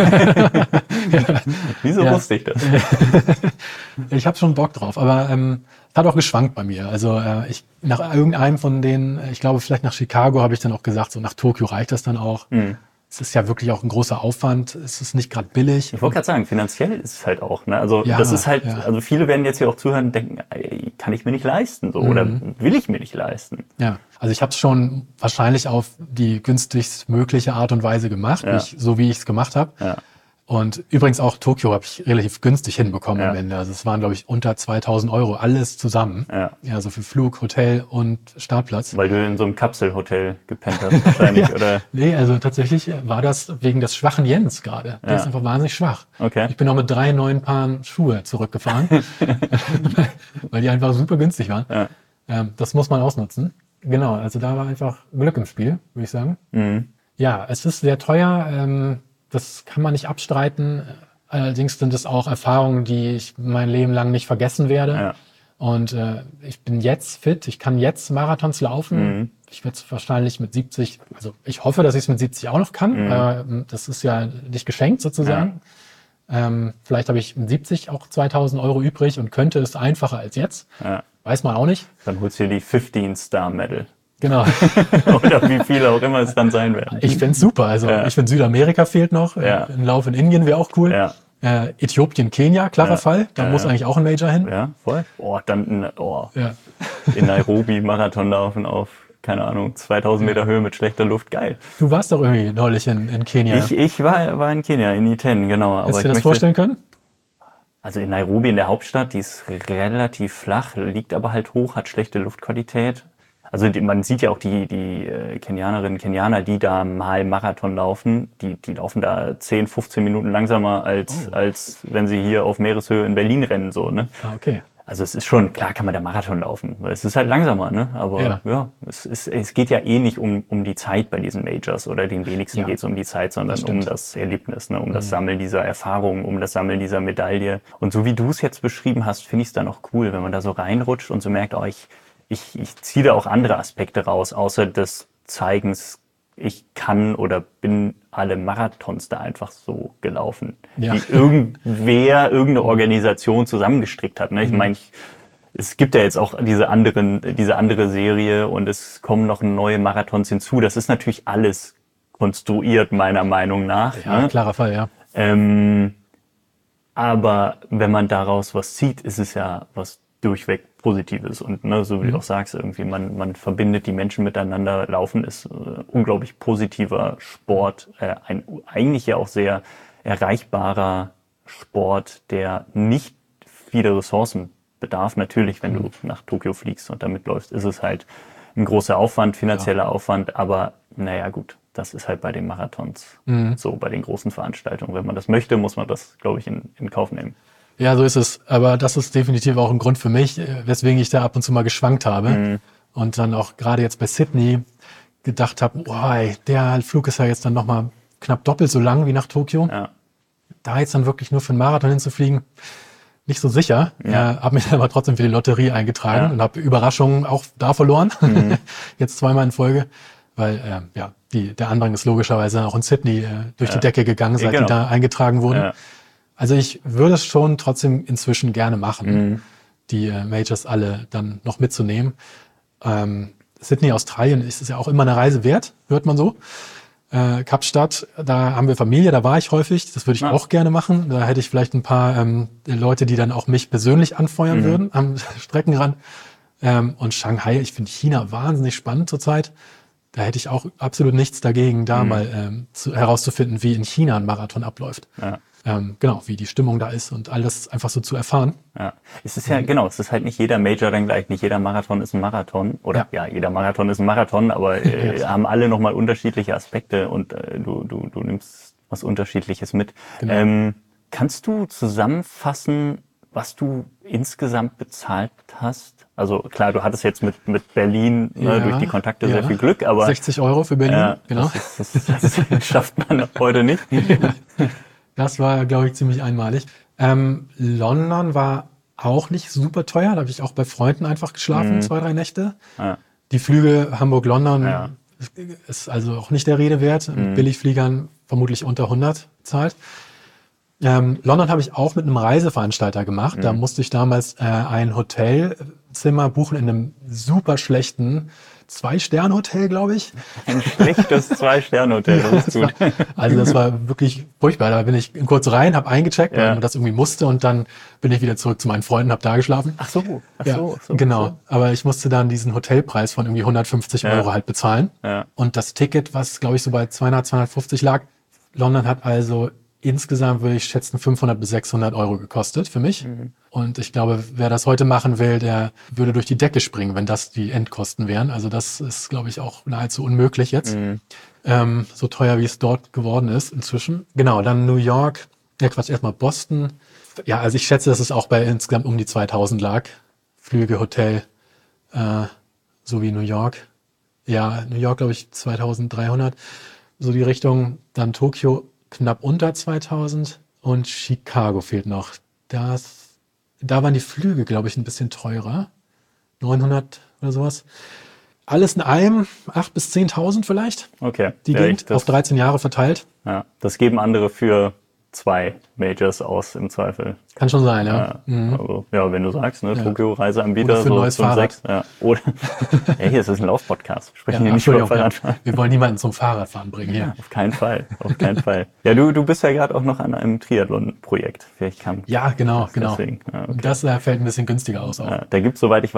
Wieso Ja. wusste ich das? Ich habe schon Bock drauf, aber ähm, es hat auch geschwankt bei mir. Also äh, ich nach irgendeinem von denen, ich glaube vielleicht nach Chicago, habe ich dann auch gesagt, so nach Tokio reicht das dann auch. Mhm. Es ist ja wirklich auch ein großer Aufwand. Es ist nicht gerade billig. Ich wollte gerade sagen, finanziell ist es halt auch, ne? Also Ja, das ist halt, ja. also viele werden jetzt hier auch zuhören und denken, ey, kann ich mir nicht leisten, so, oder will ich mir nicht leisten. Ja, also ich habe es schon wahrscheinlich auf die günstigst mögliche Art und Weise gemacht, Ja. wie ich, so wie ich es gemacht habe. Ja. Und übrigens auch Tokio habe ich relativ günstig hinbekommen Ja. am Ende. Also es waren, glaube ich, unter zweitausend Euro alles zusammen. Ja. Ja, so für Flug, Hotel und Startplatz. Weil du in so einem Kapselhotel gepennt hast wahrscheinlich, oder? Nee, also tatsächlich war das wegen des schwachen Yens gerade. Der Ja. ist einfach wahnsinnig schwach. Okay. Ich bin auch mit drei neuen Paaren Schuhe zurückgefahren, weil die einfach super günstig waren. Ja. Ähm, das muss man ausnutzen. Genau, also da war einfach Glück im Spiel, würde ich sagen. Mhm. Ja, es ist sehr teuer, ähm, das kann man nicht abstreiten. Allerdings sind es auch Erfahrungen, die ich mein Leben lang nicht vergessen werde. Ja. Und äh, ich bin jetzt fit, ich kann jetzt Marathons laufen. Mhm. Ich werde es wahrscheinlich mit siebzig, also ich hoffe, dass ich es mit siebzig auch noch kann. Mhm. Äh, das ist ja nicht geschenkt sozusagen. Ähm, vielleicht habe ich mit siebzig auch zweitausend Euro übrig und könnte es einfacher als jetzt. Ja. Weiß man auch nicht. Dann holst du dir die fifteen-Star-Medal. Genau. Oder wie viele auch immer es dann sein werden. Ich find's super. Also Ja. ich finde Südamerika fehlt noch. Ja. Ein Lauf in Indien wäre auch cool. Ja. Äh, Äthiopien, Kenia, klarer Ja. Fall. Da Ja, muss ja. eigentlich auch ein Major hin. Ja, voll. Oh, dann in, oh, Ja. in Nairobi Marathon laufen auf keine Ahnung, zweitausend Meter Höhe mit schlechter Luft, geil. Du warst doch irgendwie neulich in, in Kenia. Ich, ich war, war in Kenia, in Iten, genau. Hättest aber du dir das möchte, vorstellen können? Also in Nairobi, in der Hauptstadt, die ist relativ flach, liegt aber halt hoch, hat schlechte Luftqualität. Also die, man sieht ja auch die, die äh, Kenianerinnen, Kenianer, die da mal Marathon laufen, die, die laufen da zehn, fünfzehn Minuten langsamer, als, Oh. als wenn sie hier auf Meereshöhe in Berlin rennen, so, ne? Ah, okay. Also es ist schon, klar kann man da Marathon laufen, weil es ist halt langsamer, ne? Aber Ja. ja, es, ist, es geht ja eh nicht um, um die Zeit bei diesen Majors oder den wenigsten Ja. geht es um die Zeit, sondern Das um stimmt. das Erlebnis, ne? Um das Sammeln dieser Erfahrung, um das Sammeln dieser Medaille. Und so wie du es jetzt beschrieben hast, finde ich es dann auch cool, wenn man da so reinrutscht und so merkt, oh, ich, ich, ich ziehe da auch andere Aspekte raus, außer des Zeigens, ich kann oder bin alle Marathons da einfach so gelaufen, Ja. die irgendwer, irgendeine Organisation zusammengestrickt hat. Ne? Ich meine, ich, es gibt ja jetzt auch diese anderen, diese andere Serie und es kommen noch neue Marathons hinzu. Das ist natürlich alles konstruiert, meiner Meinung nach. Ja, ne? klarer Fall, ja. Ähm, aber wenn man daraus was zieht, ist es ja was durchweg Positives. Und ne, so wie du auch sagst, irgendwie, man, man verbindet die Menschen miteinander. Laufen ist äh, unglaublich positiver Sport, äh, ein eigentlich ja auch sehr erreichbarer Sport, der nicht viele Ressourcen bedarf. Natürlich, wenn du nach Tokio fliegst und damit läufst, ist es halt ein großer Aufwand, finanzieller Aufwand, aber naja gut, das ist halt bei den Marathons so, bei den großen Veranstaltungen. Wenn man das möchte, muss man das, glaube ich, in, in Kauf nehmen. Ja, so ist es. Aber das ist definitiv auch ein Grund für mich, äh, weswegen ich da ab und zu mal geschwankt habe. Mhm. Und dann auch gerade jetzt bei Sydney gedacht habe, boah, ey, der Flug ist ja jetzt dann nochmal knapp doppelt so lang wie nach Tokio. Ja. Da jetzt dann wirklich nur für einen Marathon hinzufliegen, nicht so sicher. Ja. Äh, habe mich dann aber trotzdem für die Lotterie eingetragen Ja. und habe Überraschungen auch da verloren. Mhm. Jetzt zweimal in Folge. Weil äh, ja, die, der Andrang ist logischerweise auch in Sydney äh, durch die Decke gegangen, seit Ja, genau. die da eingetragen wurden. Ja. Also ich würde es schon trotzdem inzwischen gerne machen, Mhm. die äh, Majors alle dann noch mitzunehmen. Ähm, Sydney, Australien ist es ja auch immer eine Reise wert, hört man so. Äh, Kapstadt, da haben wir Familie, da war ich häufig, das würde ich Ah. auch gerne machen. Da hätte ich vielleicht ein paar ähm, Leute, die dann auch mich persönlich anfeuern Mhm. würden am Streckenrand. Ähm, und Shanghai, ich finde China wahnsinnig spannend zurzeit. Da hätte ich auch absolut nichts dagegen, da mal ähm, zu, herauszufinden, wie in China ein Marathon abläuft. Ja. Ähm, genau, wie die Stimmung da ist und all das einfach so zu erfahren. Ja, es ist ja, genau, es ist halt nicht jeder Major dann gleich, nicht jeder Marathon ist ein Marathon. Oder ja, jeder Marathon ist ein Marathon, aber äh, Ja. haben alle nochmal unterschiedliche Aspekte und äh, du, du, du nimmst was Unterschiedliches mit. Genau. Ähm, kannst du zusammenfassen, was du insgesamt bezahlt hast? Also klar, du hattest jetzt mit, mit Berlin ne, Ja, durch die Kontakte ja. sehr viel Glück, aber sechzig Euro für Berlin, ja, genau. das, ist, das, ist, das schafft man heute nicht. Das war, glaube ich, ziemlich einmalig. Ähm, London war auch nicht super teuer. Da habe ich auch bei Freunden einfach geschlafen, zwei, drei Nächte. Ja. Die Flüge Hamburg-London Ja. ist also auch nicht der Rede wert. Mit Billigfliegern vermutlich unter hundert bezahlt. Ähm, London habe ich auch mit einem Reiseveranstalter gemacht. Da musste ich damals äh, ein Hotelzimmer buchen in einem super schlechten Zwei-Sterne-Hotel, glaube ich. Ein schlechtes Zwei-Sterne-Hotel, das ist gut. Also das war wirklich furchtbar. Da bin ich kurz rein, habe eingecheckt, weil Ja. man das irgendwie musste und dann bin ich wieder zurück zu meinen Freunden, habe da geschlafen. Ach so, ach Ja, so, ach so. genau. So. Aber ich musste dann diesen Hotelpreis von irgendwie hundertfünfzig Ja. Euro halt bezahlen. Ja. Und das Ticket, was glaube ich so bei zweihundert, zweihundertfünfzig lag, London hat also insgesamt, würde ich schätzen, fünfhundert bis sechshundert Euro gekostet für mich. Mhm. Und ich glaube, wer das heute machen will, der würde durch die Decke springen, wenn das die Endkosten wären. Also das ist, glaube ich, auch nahezu unmöglich jetzt. Mhm. Ähm, so teuer, wie es dort geworden ist inzwischen. Genau, dann New York, ja Quatsch, erstmal Boston. Ja, also ich schätze, dass es auch bei insgesamt um die zweitausend lag. Flüge, Hotel, äh, so wie New York. Ja, New York, glaube ich, zweitausenddreihundert. So die Richtung. Dann Tokio knapp unter zweitausend und Chicago fehlt noch. Das, da waren die Flüge, glaube ich, ein bisschen teurer. neunhundert oder sowas. Alles in allem acht bis zehntausend vielleicht. Okay. Die ja, Gegend ich- das, auf dreizehn Jahre verteilt. ja, das geben andere für zwei Majors aus im Zweifel. Kann schon sein, ja. Ja, Mhm. also, ja, wenn du sagst, ne, Ja. Tokio Reiseanbieter, Oder für ein so neues fünf, Fahrrad. sechs, ja. Oder, ja, hier ist es ein Laufpodcast. Wir sprechen Ja, hier nicht über Entschuldigung, ja. Fahrradfahren. Wir wollen niemanden zum Fahrradfahren bringen Ja, hier. auf keinen Fall, auf keinen Fall. Ja, du, du bist ja gerade auch noch an einem Triathlon-Projekt. Vielleicht kann Ja, genau, das genau. deswegen. Ja, okay. Und das äh, fällt ein bisschen günstiger aus auch. Ja, da gibt's, soweit ich weiß,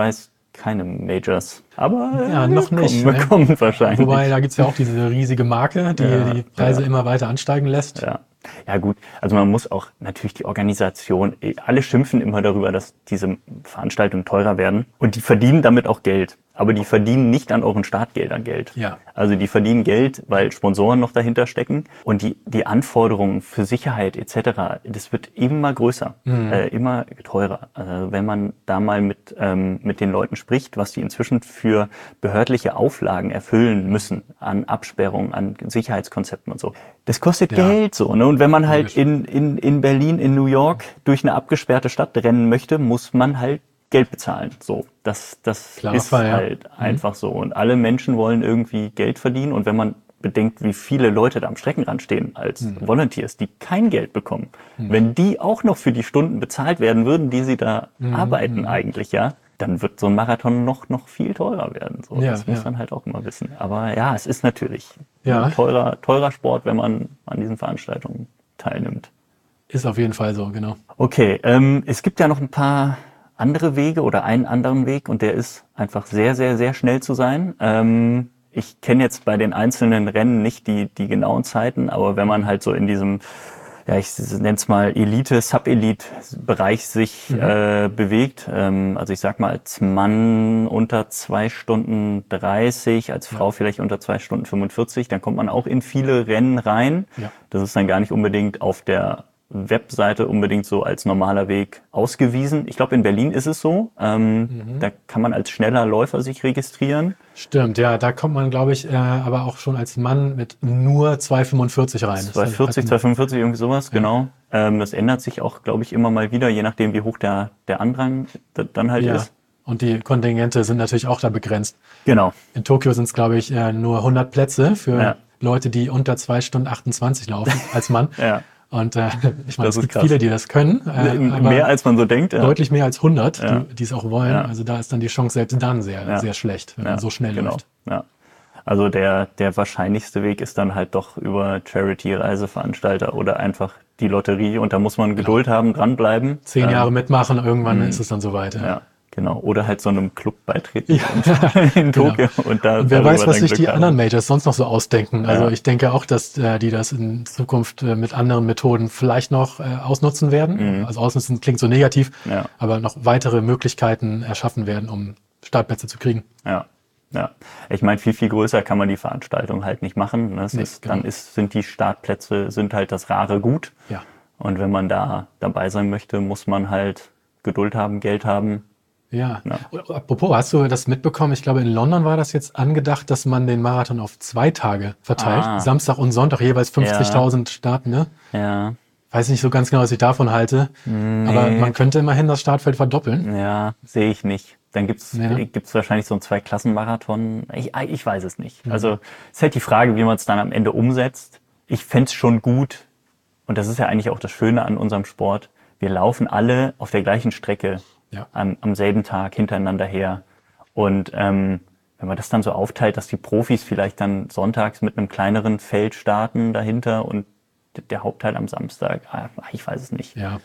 keine Majors. Aber ja, äh, noch nicht. Kommen, Ne? kommen wahrscheinlich. Wobei, da gibt's ja auch diese riesige Marke, die Ja, die Preise ja. immer weiter ansteigen lässt. Ja. Ja gut, also man muss auch natürlich die Organisation, alle schimpfen immer darüber, dass diese Veranstaltungen teurer werden und die verdienen damit auch Geld. Aber die verdienen nicht an euren Startgeldern Geld. Ja. Also die verdienen Geld, weil Sponsoren noch dahinter stecken und die die Anforderungen für Sicherheit et cetera, das wird immer größer, mhm. äh, immer teurer. Also wenn man da mal mit ähm, mit den Leuten spricht, was die inzwischen für behördliche Auflagen erfüllen müssen an Absperrungen, an Sicherheitskonzepten und so, das kostet Ja. Geld so. Ne? Und wenn man halt Logisch. in in in Berlin, in New York durch eine abgesperrte Stadt rennen möchte, muss man halt Geld bezahlen. So, das, das Klarer ist Fall, ja. halt mhm. einfach so. Und alle Menschen wollen irgendwie Geld verdienen. Und wenn man bedenkt, wie viele Leute da am Streckenrand stehen als mhm. Volunteers, die kein Geld bekommen, mhm. wenn die auch noch für die Stunden bezahlt werden würden, die sie da mhm. arbeiten eigentlich, ja, dann wird so ein Marathon noch, noch viel teurer werden. So, Ja, das muss ja. man halt auch immer wissen. Aber ja, es ist natürlich Ja. ein teurer, teurer Sport, wenn man an diesen Veranstaltungen teilnimmt. Ist auf jeden Fall so, genau. Okay, ähm, es gibt ja noch ein paar andere Wege oder einen anderen Weg und der ist einfach sehr, sehr, sehr schnell zu sein. Ähm, ich kenne jetzt bei den einzelnen Rennen nicht die, die genauen Zeiten, aber wenn man halt so in diesem, ja, ich nenne es mal Elite, Sub-Elite-Bereich sich mhm. äh, bewegt, ähm, also ich sag mal als Mann unter zwei Stunden dreißig, als Frau ja. vielleicht unter zwei Stunden fünfundvierzig, dann kommt man auch in viele Rennen rein. Ja. Das ist dann gar nicht unbedingt auf der Webseite unbedingt so als normaler Weg ausgewiesen. Ich glaube, in Berlin ist es so. Ähm, mhm. Da kann man als schneller Läufer sich registrieren. Stimmt, ja, da kommt man, glaube ich, äh, aber auch schon als Mann mit nur zwei fünfundvierzig rein. zwei vierzig, zwei fünfundvierzig, irgendwie sowas, ja. genau. Ähm, das ändert sich auch, glaube ich, immer mal wieder, je nachdem, wie hoch der, der Andrang dann halt ja. ist. Und die Kontingente sind natürlich auch da begrenzt. Genau. In Tokio sind es, glaube ich, äh, nur hundert Plätze für ja. Leute, die unter zwei Stunden achtundzwanzig laufen als Mann. ja. Und äh, ich meine, es gibt krass. viele, die das können. Äh, aber mehr als man so denkt. Ja. Deutlich mehr als hundert, ja. die es auch wollen. Ja. Also da ist dann die Chance selbst dann sehr, ja. sehr schlecht, wenn ja. man so schnell genau. läuft. Ja. Also der, der wahrscheinlichste Weg ist dann halt doch über Charity-Reiseveranstalter oder einfach die Lotterie. Und da muss man Geduld genau. haben, dranbleiben. Zehn ähm, Jahre mitmachen, irgendwann mh. ist es dann soweit. Ja. ja. Genau, oder halt so einem Club beitreten ja. in Tokio. Genau. Und, da und wer weiß, was sich die haben. anderen Majors sonst noch so ausdenken. Also ja. ich denke auch, dass äh, die das in Zukunft äh, mit anderen Methoden vielleicht noch äh, ausnutzen werden. Mhm. Also ausnutzen klingt so negativ, ja. aber noch weitere Möglichkeiten erschaffen werden, um Startplätze zu kriegen. Ja, ja. Ich meine, viel, viel größer kann man die Veranstaltung halt nicht machen. Das nee, ist, genau. Dann ist, sind die Startplätze sind halt das rare Gut. Ja. Und wenn man da dabei sein möchte, muss man halt Geduld haben, Geld haben. Ja. ja. Apropos, hast du das mitbekommen? Ich glaube, in London war das jetzt angedacht, dass man den Marathon auf zwei Tage verteilt. Ah. Samstag und Sonntag jeweils fünfzigtausend ja. starten, ne? Ja. Weiß nicht so ganz genau, was ich davon halte. Nee. Aber man könnte immerhin das Startfeld verdoppeln. Ja, sehe ich nicht. Dann gibt's nee, ne? gibt's wahrscheinlich so einen Zwei-Klassen-Marathon. Ich, ich weiß es nicht. Mhm. Also es ist halt die Frage, wie man es dann am Ende umsetzt. Ich fänd's schon gut. Und das ist ja eigentlich auch das Schöne an unserem Sport. Wir laufen alle auf der gleichen Strecke. Ja. Am, am selben Tag hintereinander her. Und ähm, wenn man das dann so aufteilt, dass die Profis vielleicht dann sonntags mit einem kleineren Feld starten dahinter und der Hauptteil am Samstag, ich weiß es nicht. Ja.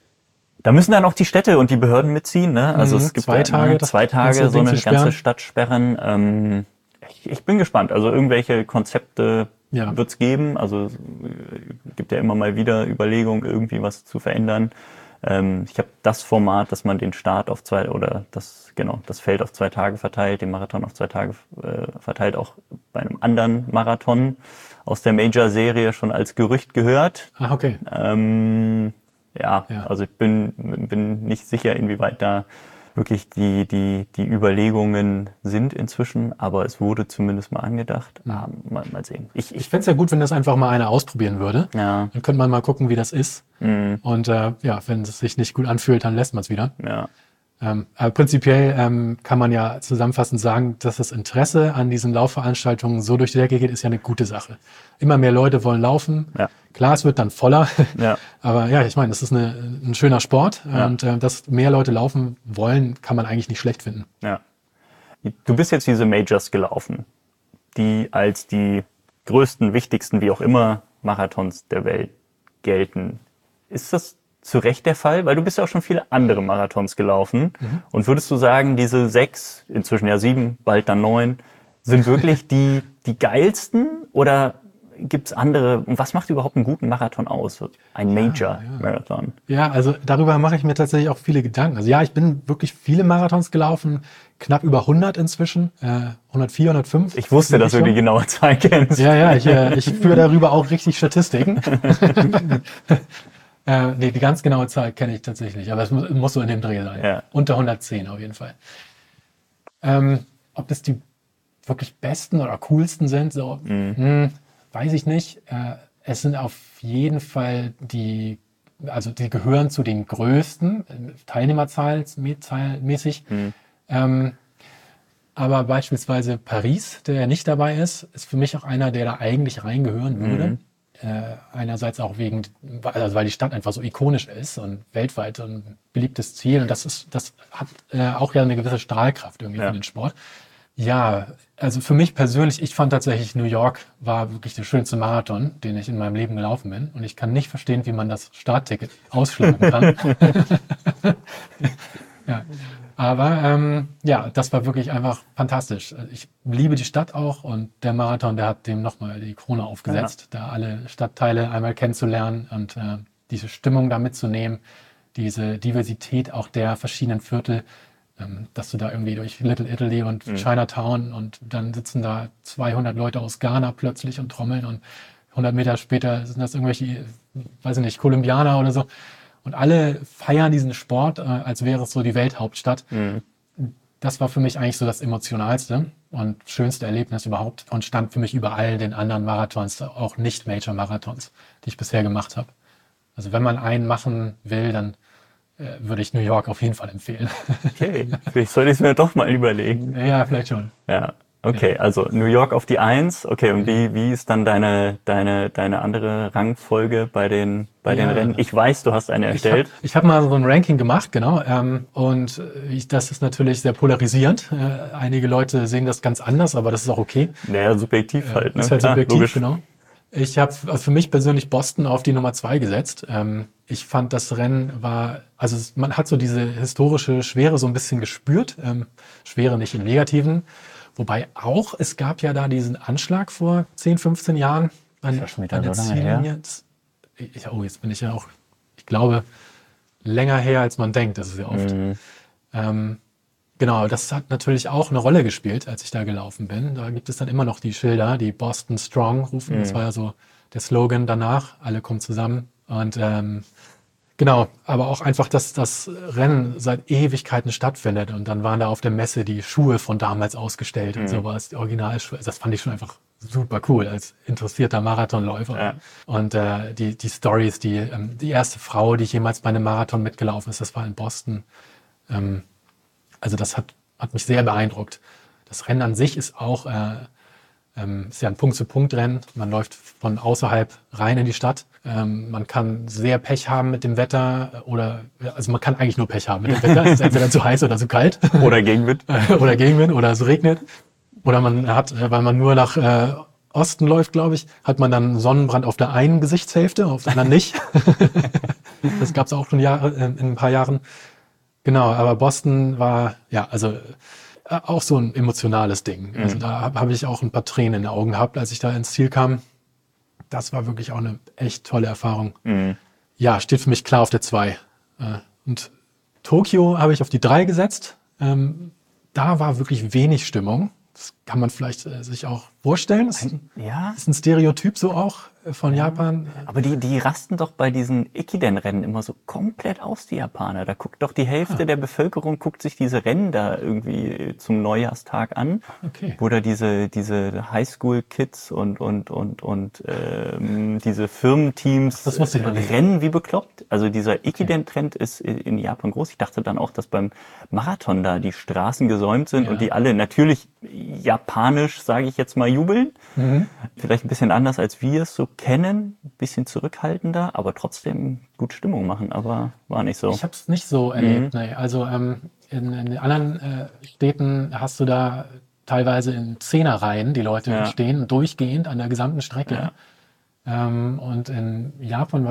Da müssen dann auch die Städte und die Behörden mitziehen. Ne? Also mhm, es gibt zwei ja, Tage, ne, zwei Tage so eine ganze sperren. Stadt sperren. Ähm, ich, ich bin gespannt. Also irgendwelche Konzepte ja. wird's geben. Also es gibt ja immer mal wieder Überlegungen, irgendwie was zu verändern. Ich habe das Format, dass man den Start auf zwei oder das genau das Feld auf zwei Tage verteilt, den Marathon auf zwei Tage äh, verteilt, auch bei einem anderen Marathon aus der Major-Serie schon als Gerücht gehört. Ah, okay. Ähm, ja, ja, also ich bin bin nicht sicher, inwieweit da wirklich die die die Überlegungen sind inzwischen, aber es wurde zumindest mal angedacht. Mhm. Ah, mal, mal sehen. Ich, ich, ich fände es ja gut, wenn das einfach mal einer ausprobieren würde. Ja. Dann könnte man mal gucken, wie das ist. Mhm. Und äh, ja, wenn es sich nicht gut anfühlt, dann lässt man es wieder. Ja. Ähm, aber prinzipiell ähm, kann man ja zusammenfassend sagen, dass das Interesse an diesen Laufveranstaltungen so durch die Decke geht, ist ja eine gute Sache. Immer mehr Leute wollen laufen. Ja. Klar, es wird dann voller. Ja. Aber ja, ich meine, das ist eine, ein schöner Sport. Ja. Und äh, dass mehr Leute laufen wollen, kann man eigentlich nicht schlecht finden. Ja. Du bist jetzt diese Majors gelaufen, die als die größten, wichtigsten, wie auch immer, Marathons der Welt gelten. Ist das zu Recht der Fall? Weil du bist ja auch schon viele andere Marathons gelaufen. Mhm. Und würdest du sagen, diese sechs, inzwischen ja sieben, bald dann neun, sind wirklich die, die geilsten? Oder gibt's andere? Und was macht überhaupt einen guten Marathon aus? Ein Major-Marathon? Ja, ja. ja, also darüber mache ich mir tatsächlich auch viele Gedanken. Also ja, ich bin wirklich viele Marathons gelaufen, knapp über hundert inzwischen, äh, hundertvier, hundertfünf. Ich wusste, dass du die genaue Zahl kennst. Ja, ja, ich, äh, ich führe darüber auch richtig Statistiken. äh, nee, die ganz genaue Zahl kenne ich tatsächlich, aber es muss, muss so in dem Dreh sein. Ja. Unter hundertzehn auf jeden Fall. Ähm, ob das die wirklich besten oder coolsten sind, so, mhm. mh, weiß ich nicht. Äh, es sind auf jeden Fall die, also die gehören zu den größten, teilnehmerzahlmäßig. Mhm. Ähm, aber beispielsweise Paris, der ja nicht dabei ist, ist für mich auch einer, der da eigentlich reingehören würde. Mhm. Äh, einerseits auch wegen, also weil die Stadt einfach so ikonisch ist und weltweit ein beliebtes Ziel. Und das ist, das hat äh, auch ja eine gewisse Strahlkraft irgendwie ja. für den Sport. Ja, also für mich persönlich, ich fand tatsächlich New York war wirklich der schönste Marathon, den ich in meinem Leben gelaufen bin. Und ich kann nicht verstehen, wie man das Startticket ausschlagen kann. ja. Aber ähm, ja, das war wirklich einfach fantastisch. Ich liebe die Stadt auch und der Marathon, der hat dem nochmal die Krone aufgesetzt, ja. da alle Stadtteile einmal kennenzulernen und äh, diese Stimmung da mitzunehmen, diese Diversität auch der verschiedenen Viertel, ähm, dass du da irgendwie durch Little Italy und mhm. Chinatown und dann sitzen da zweihundert Leute aus Ghana plötzlich und trommeln und hundert Meter später sind das irgendwelche, weiß ich nicht, Kolumbianer oder so. Und alle feiern diesen Sport, äh, als wäre es so die Welthauptstadt. Mhm. Das war für mich eigentlich so das emotionalste und schönste Erlebnis überhaupt und stand für mich über all den anderen Marathons, auch nicht Major-Marathons, die ich bisher gemacht habe. Also wenn man einen machen will, dann äh, würde ich New York auf jeden Fall empfehlen. Okay, vielleicht sollte ich es mir doch mal überlegen. Ja, vielleicht schon. Ja. Okay, also New York auf die Eins. Okay, und wie wie ist dann deine deine deine andere Rangfolge bei den bei ja, den Rennen? Ich weiß, du hast eine erstellt. Ich habe hab mal so ein Ranking gemacht, genau. Ähm, und ich, das ist natürlich sehr polarisierend. Äh, einige Leute sehen das ganz anders, aber das ist auch okay. Naja, subjektiv halt. Ne? Ist halt subjektiv, ja, genau. Ich habe also für mich persönlich Boston auf die Nummer zwei gesetzt. Ähm, ich fand, das Rennen war, also man hat so diese historische Schwere so ein bisschen gespürt. Ähm, Schwere nicht im Negativen. Wobei auch, es gab ja da diesen Anschlag vor zehn, fünfzehn Jahren. An, das ist schon wieder so lange her. Jetzt, ich, oh, jetzt bin ich ja auch, ich glaube, länger her, als man denkt, das ist ja oft. Mhm. Ähm, genau, das hat natürlich auch eine Rolle gespielt, als ich da gelaufen bin. Da gibt es dann immer noch die Schilder, die Boston Strong rufen. Mhm. Das war ja so der Slogan danach, alle kommen zusammen. Und ähm, genau, aber auch einfach, dass das Rennen seit Ewigkeiten stattfindet und dann waren da auf der Messe die Schuhe von damals ausgestellt mhm. und sowas, die Originalschuhe. Das fand ich schon einfach super cool als interessierter Marathonläufer. Ja. Und äh, die die Stories, die ähm, die erste Frau, die jemals bei einem Marathon mitgelaufen ist, das war in Boston. Ähm, also das hat hat mich sehr beeindruckt. Das Rennen an sich ist auch äh, ähm, ist ja ein Punkt-zu-Punkt-Rennen. Man läuft von außerhalb rein in die Stadt. Ähm, man kann sehr Pech haben mit dem Wetter oder, also man kann eigentlich nur Pech haben mit dem Wetter. Es ist entweder zu heiß oder zu kalt. Oder Gegenwind. oder Gegenwind oder es regnet. Oder man hat, weil man nur nach äh, Osten läuft, glaube ich, hat man dann Sonnenbrand auf der einen Gesichtshälfte, auf der anderen nicht. Das gab es auch schon Jahre, äh, in ein paar Jahren. Genau, aber Boston war, ja, also äh, auch so ein emotionales Ding. Mhm. Also da habe hab ich auch ein paar Tränen in den Augen gehabt, als ich da ins Ziel kam. Das war wirklich auch eine echt tolle Erfahrung. Mhm. Ja, steht für mich klar auf der zwei. Und Tokio habe ich auf die drei gesetzt. Ähm, da war wirklich wenig Stimmung. Das kann man vielleicht äh, sich auch vorstellen. Das ist ein, ja. ist ein Stereotyp so auch äh, von ja. Japan. Aber die, die rasten doch bei diesen Ekiden-Rennen immer so komplett aus, die Japaner. Da guckt doch die Hälfte ah. der Bevölkerung, guckt sich diese Rennen da irgendwie zum Neujahrstag an. Okay. Wo da diese, diese Highschool-Kids und, und, und, und ähm, diese Firmenteams das wusste ich noch nicht. rennen wie bekloppt. Also dieser Ekiden-Trend ist in Japan groß. Ich dachte dann auch, dass beim Marathon da die Straßen gesäumt sind ja. und die alle natürlich japanisch, sage ich jetzt mal, jubeln. Mhm. Vielleicht ein bisschen anders, als wir es so kennen. Ein bisschen zurückhaltender, aber trotzdem gut Stimmung machen. Aber war nicht so. Ich habe es nicht so erlebt. Mhm. Nee. Also ähm, in, in den anderen äh, Städten hast du da teilweise in Zehnerreihen die Leute ja. stehen, durchgehend an der gesamten Strecke. Ja. Ähm, und in Japan war das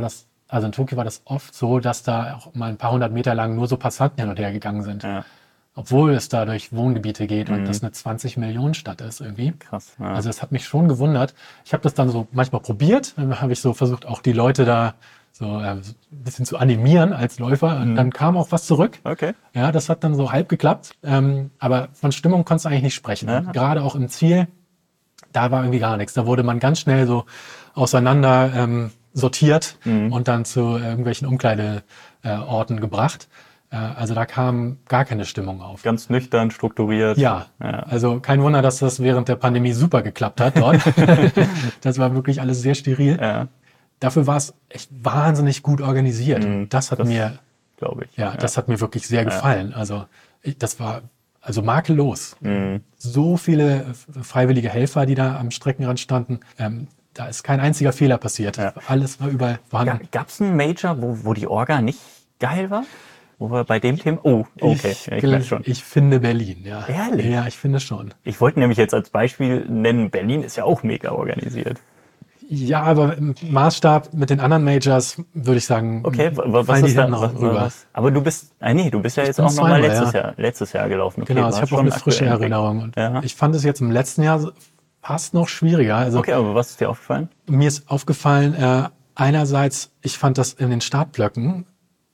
also in Tokio war das oft so, dass da auch mal ein paar hundert Meter lang nur so Passanten hin und her gegangen sind. Ja. Obwohl es da durch Wohngebiete geht Mhm. und das eine zwanzig Millionen Stadt ist irgendwie. Krass. Ja. Also das hat mich schon gewundert. Ich habe das dann so manchmal probiert. Dann habe ich so versucht, auch die Leute da so äh, ein bisschen zu animieren als Läufer. Und Mhm. dann kam auch was zurück. Okay. Ja, das hat dann so halb geklappt. Ähm, aber von Stimmung konntest du eigentlich nicht sprechen. Ja. Gerade auch im Ziel, da war irgendwie gar nichts. Da wurde man ganz schnell so auseinander ähm, sortiert Mhm. und dann zu irgendwelchen Umkleideorten gebracht. Äh, also da kam gar keine Stimmung auf. Ganz nüchtern, strukturiert. Ja, Ja. also kein Wunder, dass das während der Pandemie super geklappt hat dort. Das war wirklich alles sehr steril. Ja, Dafür war es echt wahnsinnig gut organisiert. Mhm, Und das hat das- mir, glaube ich. ja, das hat mir wirklich sehr gefallen. Also ich, das war also makellos. Mhm. So viele f- freiwillige Helfer, die da am Streckenrand standen. Ähm, da ist kein einziger Fehler passiert. Ja. Alles war überall vorhanden. Gab es einen Major, wo, wo die Orga nicht geil war? Wo wir bei dem Thema... Oh, okay. Ich, ja, ich merke schon. ich finde Berlin, ja. Ehrlich? Ja, ich finde schon. Ich wollte nämlich jetzt als Beispiel nennen, Berlin ist ja auch mega organisiert. Ja, aber im Maßstab mit den anderen Majors würde ich sagen, Okay, wa- wa- was fallen die ist da? hinten Was, noch rüber. was? Aber du bist... Ah, nee, du bist ja jetzt bin auch nochmal zweimal, letztes, ja. Jahr, letztes Jahr gelaufen. Okay, Genau, du also ich hast habe auch schon eine frische aktuellen Blick. Erinnerung. Und Ja. ich fand es jetzt im letzten Jahr fast noch schwieriger. Also Okay, aber was ist dir aufgefallen? mir ist aufgefallen, äh, einerseits, ich fand das in den Startblöcken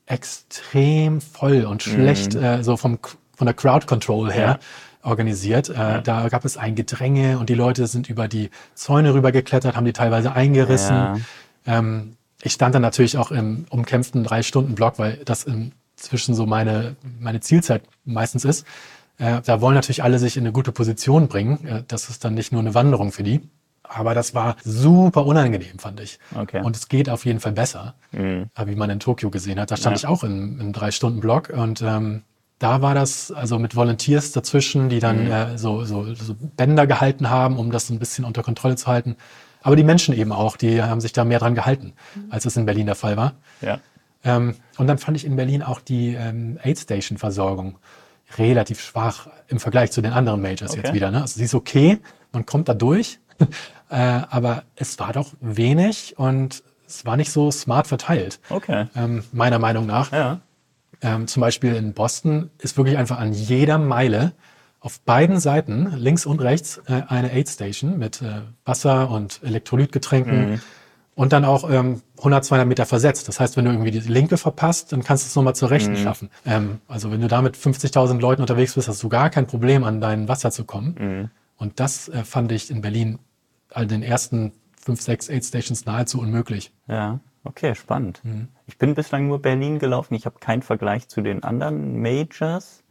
extrem voll und schlecht, äh, so vom von der Crowd Control her organisiert. Äh, Da gab es ein Gedränge und die Leute sind über die Zäune rübergeklettert, haben die teilweise eingerissen. Ja. Ähm, ich stand dann natürlich auch im umkämpften Drei-Stunden-Block, weil das inzwischen so meine, meine Zielzeit meistens ist. Äh, da wollen natürlich alle sich in eine gute Position bringen. Äh, das ist dann nicht nur eine Wanderung für die. Aber das war super unangenehm, fand ich. Okay. Und es geht auf jeden Fall besser, Mhm. wie man in Tokio gesehen hat. Da stand Ja. ich auch im, im Drei-Stunden-Block und ähm, da war das also mit Volunteers dazwischen, die dann Mhm. äh, so, so, so Bänder gehalten haben, um das ein bisschen unter Kontrolle zu halten. Aber die Menschen eben auch, die haben sich da mehr dran gehalten, als es in Berlin der Fall war. Ja. Ähm, und dann fand ich in Berlin auch die ähm, Aid-Station-Versorgung relativ schwach im Vergleich zu den anderen Majors Okay. jetzt wieder. Ne? Also sie ist okay, man kommt da durch, äh, aber es war doch wenig und es war nicht so smart verteilt, Okay. ähm, meiner Meinung nach. Ja. Ähm, zum Beispiel in Boston ist wirklich einfach an jeder Meile auf beiden Seiten, links und rechts, äh, eine Aid-Station mit äh, Wasser und Elektrolytgetränken. Mhm. Und dann auch ähm, hundert, zweihundert Meter versetzt. Das heißt, wenn du irgendwie die linke verpasst, dann kannst du es nochmal zur rechten Mhm. schaffen. Ähm, also wenn du da mit fünfzigtausend Leuten unterwegs bist, hast du gar kein Problem, an dein Wasser zu kommen. Mhm. Und das äh, fand ich in Berlin an den ersten fünf, sechs Aid-Stations nahezu unmöglich. Ja, okay, spannend. Mhm. Ich bin bislang nur Berlin gelaufen. Ich habe keinen Vergleich zu den anderen Majors.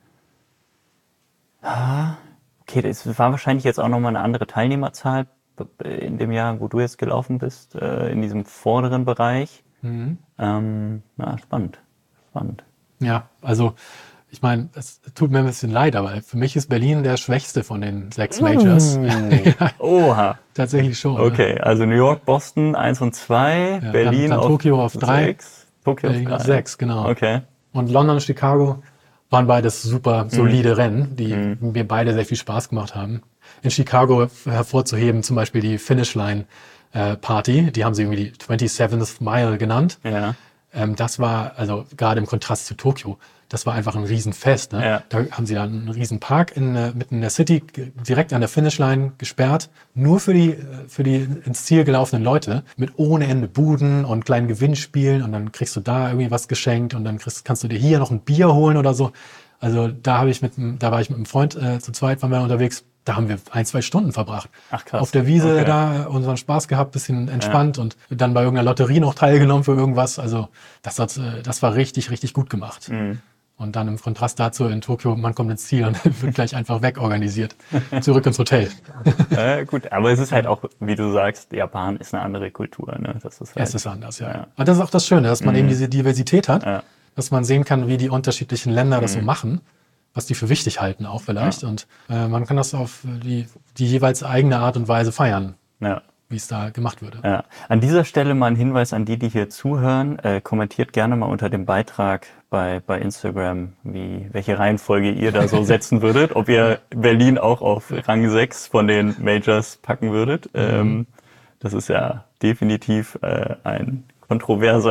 Ah, okay, das war wahrscheinlich jetzt auch nochmal eine andere Teilnehmerzahl in dem Jahr, wo du jetzt gelaufen bist, äh, in diesem vorderen Bereich. Mhm. Ähm, ja, spannend. Spannend. Ja, also ich meine, es tut mir ein bisschen leid, aber für mich ist Berlin der schwächste von den sechs Majors. Ja, Oha. tatsächlich schon. ne? Okay, also New York, Boston eins und zwei, Ja, Berlin dann, dann auf Tokio auf drei, sechs. Tokio Berlin auf auf drei. sechs, genau. Okay. Und London und Chicago waren beides super solide Rennen, die Mhm. mir beide sehr viel Spaß gemacht haben. In Chicago hervorzuheben zum Beispiel die Finish Line äh, Party, die haben sie irgendwie die twenty-seventh Mile genannt. Ja. Ähm, das war, also gerade im Kontrast zu Tokio, das war einfach ein Riesenfest. Ne? Ja. Da haben sie dann einen riesen Park in, äh, mitten in der City g- direkt an der Finishline gesperrt, nur für die, äh, für die ins Ziel gelaufenen Leute, mit ohne Ende Buden und kleinen Gewinnspielen und dann kriegst du da irgendwie was geschenkt und dann kriegst, kannst du dir hier noch ein Bier holen oder so. Also da habe ich mit, einem- da war ich mit einem Freund äh, zu zweit, waren wir unterwegs. Da haben wir ein, zwei Stunden verbracht. Ach, krass. Auf der Wiese Okay. da unseren Spaß gehabt, bisschen entspannt und dann bei irgendeiner Lotterie noch teilgenommen für irgendwas. Also das, hat, äh, das war richtig, richtig gut gemacht. Mhm. Und dann im Kontrast dazu in Tokio, man kommt ins Ziel und wird gleich einfach wegorganisiert. Zurück ins Hotel. Äh, gut, aber es ist halt auch, wie du sagst, Japan ist eine andere Kultur. Ne? Das ist halt, Es ist anders, ja. Ja. Und das ist auch das Schöne, dass man eben diese Diversität hat, Ja. dass man sehen kann, wie die unterschiedlichen Länder das so machen, was die für wichtig halten auch vielleicht. Und äh, man kann das auf die, die jeweils eigene Art und Weise feiern, Ja. wie es da gemacht würde. Ja. An dieser Stelle mal ein Hinweis an die, die hier zuhören. Äh, kommentiert gerne mal unter dem Beitrag bei, bei Instagram, wie, welche Reihenfolge ihr da so setzen würdet. Ob ihr Berlin auch auf Rang sechs von den Majors packen würdet. Ähm, das ist ja definitiv äh, ein kontroverser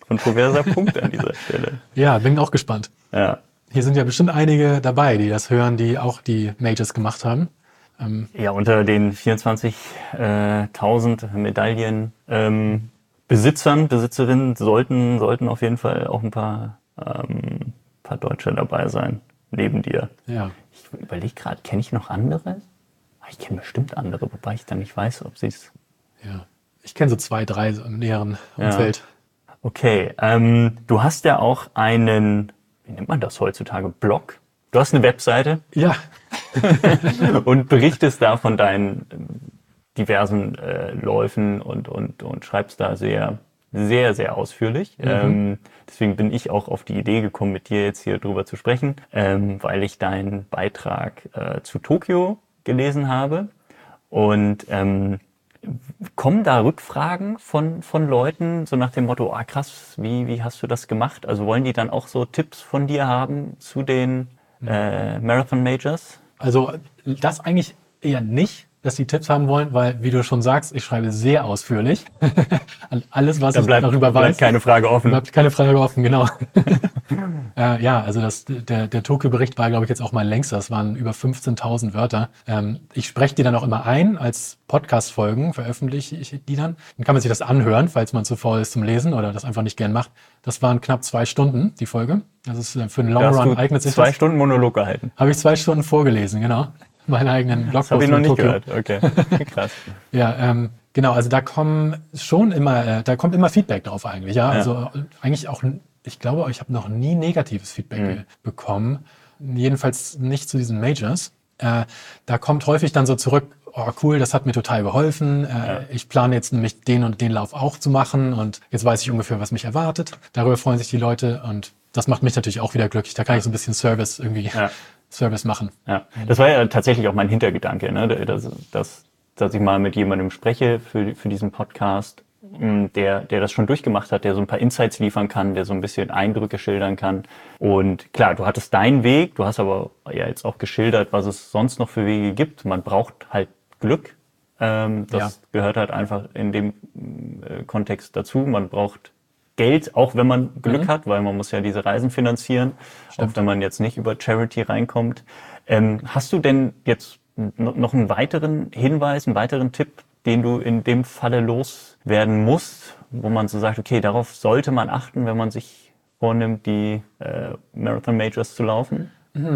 kontroverser Punkt an dieser Stelle. Ja, bin auch gespannt. Ja. Hier sind ja bestimmt einige dabei, die das hören, die auch die Majors gemacht haben. Ähm, Ja, unter den vierundzwanzigtausend Medaillen ähm, Besitzern, Besitzerinnen sollten, sollten auf jeden Fall auch ein paar, ähm, paar Deutsche dabei sein, neben dir. ja. Ich überlege gerade, kenne ich noch andere? Ich kenne bestimmt andere, wobei ich dann nicht weiß, ob sie es... Ja. Ich kenne so zwei, drei so im näheren Umfeld. Okay, ähm, du hast ja auch einen, wie nennt man das heutzutage, Blog? Du hast eine Webseite Ja. und berichtest da von deinen ähm, diversen äh, Läufen und, und, und schreibst da sehr, sehr, sehr ausführlich. Mhm. Ähm, deswegen bin ich auch auf die Idee gekommen, mit dir jetzt hier drüber zu sprechen, ähm, weil ich deinen Beitrag äh, zu Tokio gelesen habe. Und ähm, kommen da Rückfragen von, von Leuten, so nach dem Motto, ah krass, wie, wie hast du das gemacht? Also wollen die dann auch so Tipps von dir haben zu den äh, Marathon Majors? Also das eigentlich eher nicht, dass die Tipps haben wollen, weil, wie du schon sagst, ich schreibe sehr ausführlich. An alles, was Da ich bleibt, darüber bleibt weiß. keine Frage offen. Bleibt keine Frage offen, genau. äh, ja, also das, der, der Tokio-Bericht war, glaube ich, jetzt auch mein längster. Das waren über fünfzehntausend Wörter. Ähm, ich spreche die dann auch immer ein als Podcast-Folgen, veröffentliche ich die dann. Dann kann man sich das anhören, falls man zu faul ist zum Lesen oder das einfach nicht gern macht. Das waren knapp zwei Stunden, die Folge. Das ist äh, für einen Long Da hast Run du eignet sich zwei das. Stunden Monolog gehalten. Habe ich zwei Stunden vorgelesen, genau. Meinen eigenen Das Blogpost habe ich noch von nicht Tokio. gehört. Okay, krass. Ja, ähm, genau, also da kommen schon immer, äh, da kommt immer Feedback drauf eigentlich, ja. Ja. Also äh, eigentlich auch, ich glaube, ich habe noch nie negatives Feedback Mhm. äh, bekommen. Jedenfalls nicht zu diesen Majors. Äh, da kommt häufig dann so zurück, oh cool, das hat mir total geholfen. Äh, Ja. Ich plane jetzt nämlich den und den Lauf auch zu machen und jetzt weiß ich ungefähr, was mich erwartet. Darüber freuen sich die Leute und das macht mich natürlich auch wieder glücklich. Da kann ich so ein bisschen Service irgendwie, Ja. Service machen. Ja, das war ja tatsächlich auch mein Hintergedanke, ne? dass, dass, dass ich mal mit jemandem spreche für, für diesen Podcast, mh, der, der das schon durchgemacht hat, der so ein paar Insights liefern kann, der so ein bisschen Eindrücke schildern kann. Und klar, du hattest deinen Weg, du hast aber ja jetzt auch geschildert, was es sonst noch für Wege gibt. Man braucht halt Glück. Ähm, das Ja. gehört halt einfach in dem äh, Kontext dazu. Man braucht Geld, auch wenn man Glück Mhm. hat, weil man muss ja diese Reisen finanzieren, Stimmt. auch wenn man jetzt nicht über Charity reinkommt. Ähm, hast du denn jetzt n- noch einen weiteren Hinweis, einen weiteren Tipp, den du in dem Falle loswerden musst, wo man so sagt, okay, darauf sollte man achten, wenn man sich vornimmt, die äh, Marathon Majors zu laufen?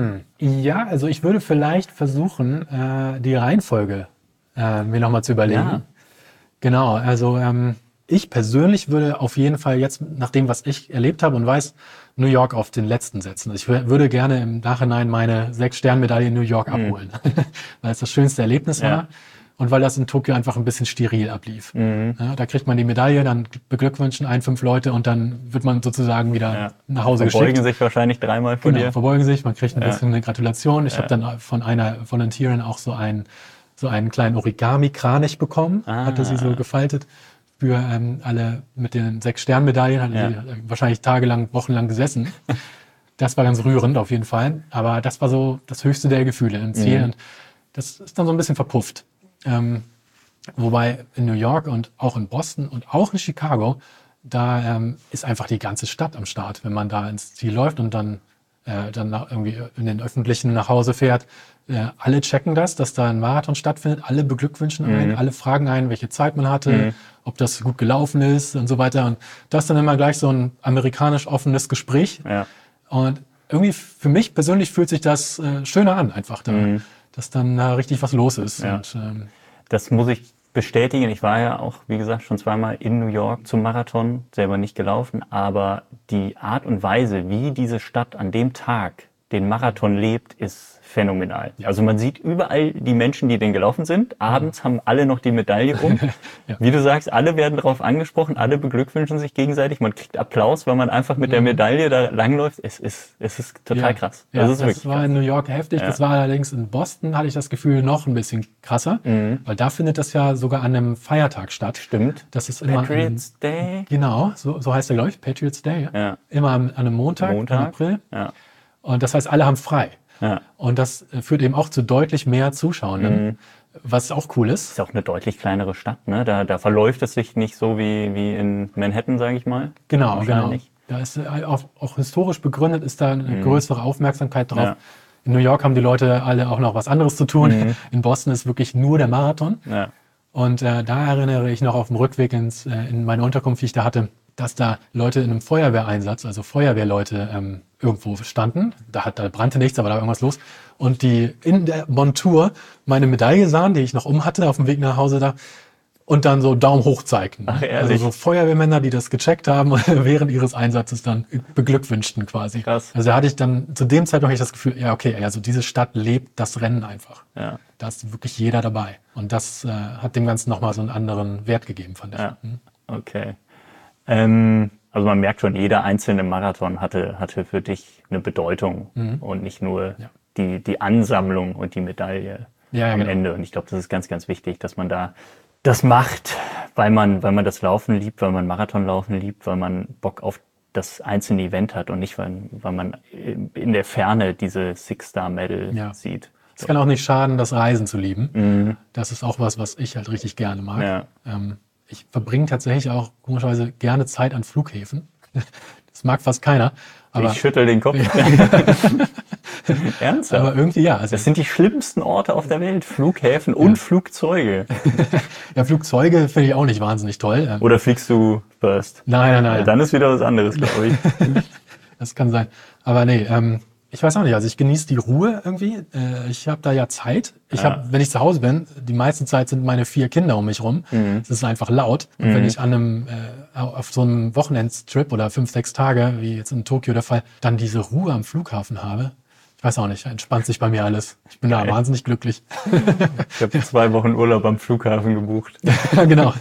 Ja, also ich würde vielleicht versuchen, äh, die Reihenfolge äh, mir nochmal zu überlegen. Ja. Genau, also ähm, ich persönlich würde auf jeden Fall jetzt, nach dem, was ich erlebt habe und weiß, New York auf den letzten setzen. Also ich wür- würde gerne im Nachhinein meine Sechs-Stern-Medaille in New York abholen, weil es das schönste Erlebnis Ja. war und weil das in Tokio einfach ein bisschen steril ablief. Ja, da kriegt man die Medaille, dann beglückwünschen ein, fünf Leute und dann wird man sozusagen wieder Ja. nach Hause Verbeugen geschickt. sich wahrscheinlich dreimal vor Genau, dir. verbeugen sich, man kriegt ein Ja. bisschen eine Gratulation. Ich Ja. habe dann von einer Volunteerin auch so einen, so einen kleinen Origami-Kranich bekommen, Ah. hatte sie so gefaltet für ähm, alle mit den sechs Sternmedaillen, hatte Ja. sie äh, wahrscheinlich tagelang, wochenlang gesessen. Das war ganz rührend auf jeden Fall, aber das war so das höchste der Gefühle im Ziel Mhm. und das ist dann so ein bisschen verpufft. Ähm, wobei in New York und auch in Boston und auch in Chicago, da ähm, ist einfach die ganze Stadt am Start, wenn man da ins Ziel läuft und dann, äh, dann nach, irgendwie in den Öffentlichen nach Hause fährt. Äh, alle checken das, dass da ein Marathon stattfindet, alle beglückwünschen einen, Mhm. alle fragen einen, welche Zeit man hatte, Mhm. ob das gut gelaufen ist und so weiter. Und das ist dann immer gleich so ein amerikanisch offenes Gespräch. Ja. Und irgendwie für mich persönlich fühlt sich das äh, schöner an, einfach da, Mhm. dass dann da richtig was los ist. Ja. Und, ähm, Das muss ich bestätigen. Ich war ja auch, wie gesagt, schon zweimal in New York zum Marathon, selber nicht gelaufen, aber die Art und Weise, wie diese Stadt an dem Tag den Marathon lebt, ist phänomenal. Also man sieht überall die Menschen, die den gelaufen sind. Abends haben alle noch die Medaille um. Ja. Wie du sagst, alle werden darauf angesprochen, alle beglückwünschen sich gegenseitig. Man kriegt Applaus, weil man einfach mit der Medaille da langläuft. Es ist, es ist total ja, krass. Ja, das das, ist wirklich war krass. in New York heftig. Ja. Das war allerdings in Boston, hatte ich das Gefühl, noch ein bisschen krasser, Mhm. weil da findet das ja sogar an einem Feiertag statt. Stimmt. Das ist immer Patriots Day. Ein, genau, so, so heißt der, glaube ich, Patriots Day. Ja. Immer am, an einem Montag, Montag. im April. Ja. Und das heißt, alle haben frei. Ja. Und das äh, führt eben auch zu deutlich mehr Zuschauenden, Mhm. was auch cool ist. Ist auch eine deutlich kleinere Stadt, ne? Da, da verläuft es sich nicht so wie, wie in Manhattan, sage ich mal. Genau, genau. Wahrscheinlich. Da ist äh, auch, auch historisch begründet, ist da eine Mhm. größere Aufmerksamkeit drauf. Ja. In New York haben die Leute alle auch noch was anderes zu tun. Mhm. In Boston ist wirklich nur der Marathon. Ja. Und äh, da erinnere ich noch auf dem Rückweg ins, äh, in meine Unterkunft, die ich da hatte, dass da Leute in einem Feuerwehreinsatz, also Feuerwehrleute, ähm, irgendwo standen. Da, hat, da brannte nichts, aber da war irgendwas los. Und die in der Montur meine Medaille sahen, die ich noch um hatte auf dem Weg nach Hause da, und dann so Daumen hoch zeigten. Ach, also ehrlich? so Feuerwehrmänner, die das gecheckt haben und während ihres Einsatzes dann beglückwünschten quasi. Krass. Also da hatte ich dann zu dem Zeitpunkt das Gefühl, ja okay, also diese Stadt lebt das Rennen einfach. Ja. Da ist wirklich jeder dabei. Und das äh, hat dem Ganzen nochmal so einen anderen Wert gegeben, fand ich. Ja. Mhm. Okay. Ähm, also man merkt schon, jeder einzelne Marathon hatte, hatte für dich eine Bedeutung Mhm. und nicht nur Ja. die, die Ansammlung und die Medaille Ja, ja, am genau. Ende. Und ich glaube, das ist ganz, ganz wichtig, dass man da das macht, weil man, weil man das Laufen liebt, weil man Marathonlaufen liebt, weil man Bock auf das einzelne Event hat und nicht, weil, weil man in der Ferne diese Six-Star-Medal Ja. sieht. Es kann auch nicht schaden, das Reisen zu lieben. Mhm. Das ist auch was, was ich halt richtig gerne mag. Ja. Ähm, ich verbringe tatsächlich auch komischerweise gerne Zeit an Flughäfen. Das mag fast keiner. Aber, Ich schüttel den Kopf. Ernsthaft? aber irgendwie ja. Also, Das sind die schlimmsten Orte auf der Welt. Flughäfen und Flugzeuge. ja, Flugzeuge finde ich auch nicht wahnsinnig toll. Ähm, Oder fliegst du first? nein, nein, nein. Dann ist wieder was anderes, glaube ich. Das kann sein. Aber nee, ähm, ich weiß auch nicht. Also ich genieße die Ruhe irgendwie. Äh, ich habe da ja Zeit. Ich Ja. habe, wenn ich zu Hause bin, die meiste Zeit sind meine vier Kinder um mich rum. Mhm. Es ist einfach laut. Und wenn ich an einem äh, auf so einem Wochenendstrip oder fünf, sechs Tage, wie jetzt in Tokio der Fall, dann diese Ruhe am Flughafen habe, ich weiß auch nicht, entspannt sich bei mir alles. Ich bin da Geil. wahnsinnig glücklich. Ich habe zwei Wochen Urlaub am Flughafen gebucht. Genau.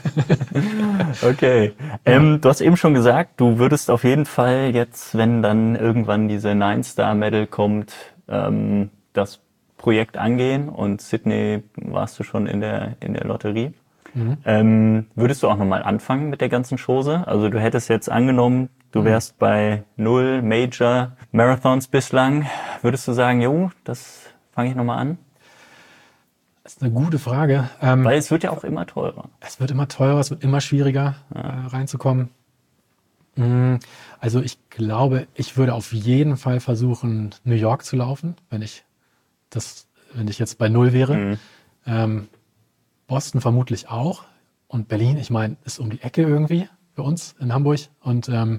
Okay. Ähm, du hast eben schon gesagt, du würdest auf jeden Fall jetzt, wenn dann irgendwann diese Nine-Star-Medal kommt, ähm, das Projekt angehen. Und Sydney warst du schon in der, in der Lotterie. Mhm. Ähm, würdest du auch nochmal anfangen mit der ganzen Chose? Also du hättest jetzt angenommen, du wärst bei null Major Marathons bislang. Würdest du sagen, jo, das fange ich nochmal an? Das ist eine gute Frage. Ähm, Weil es wird ja auch immer teurer. Es wird immer teurer, es wird immer schwieriger, äh, reinzukommen. Mm, Also ich glaube, ich würde auf jeden Fall versuchen, New York zu laufen, wenn ich das, wenn ich jetzt bei Null wäre. Mhm. Ähm, Boston vermutlich auch. Und Berlin, ich meine, ist um die Ecke irgendwie für uns in Hamburg. Und ähm,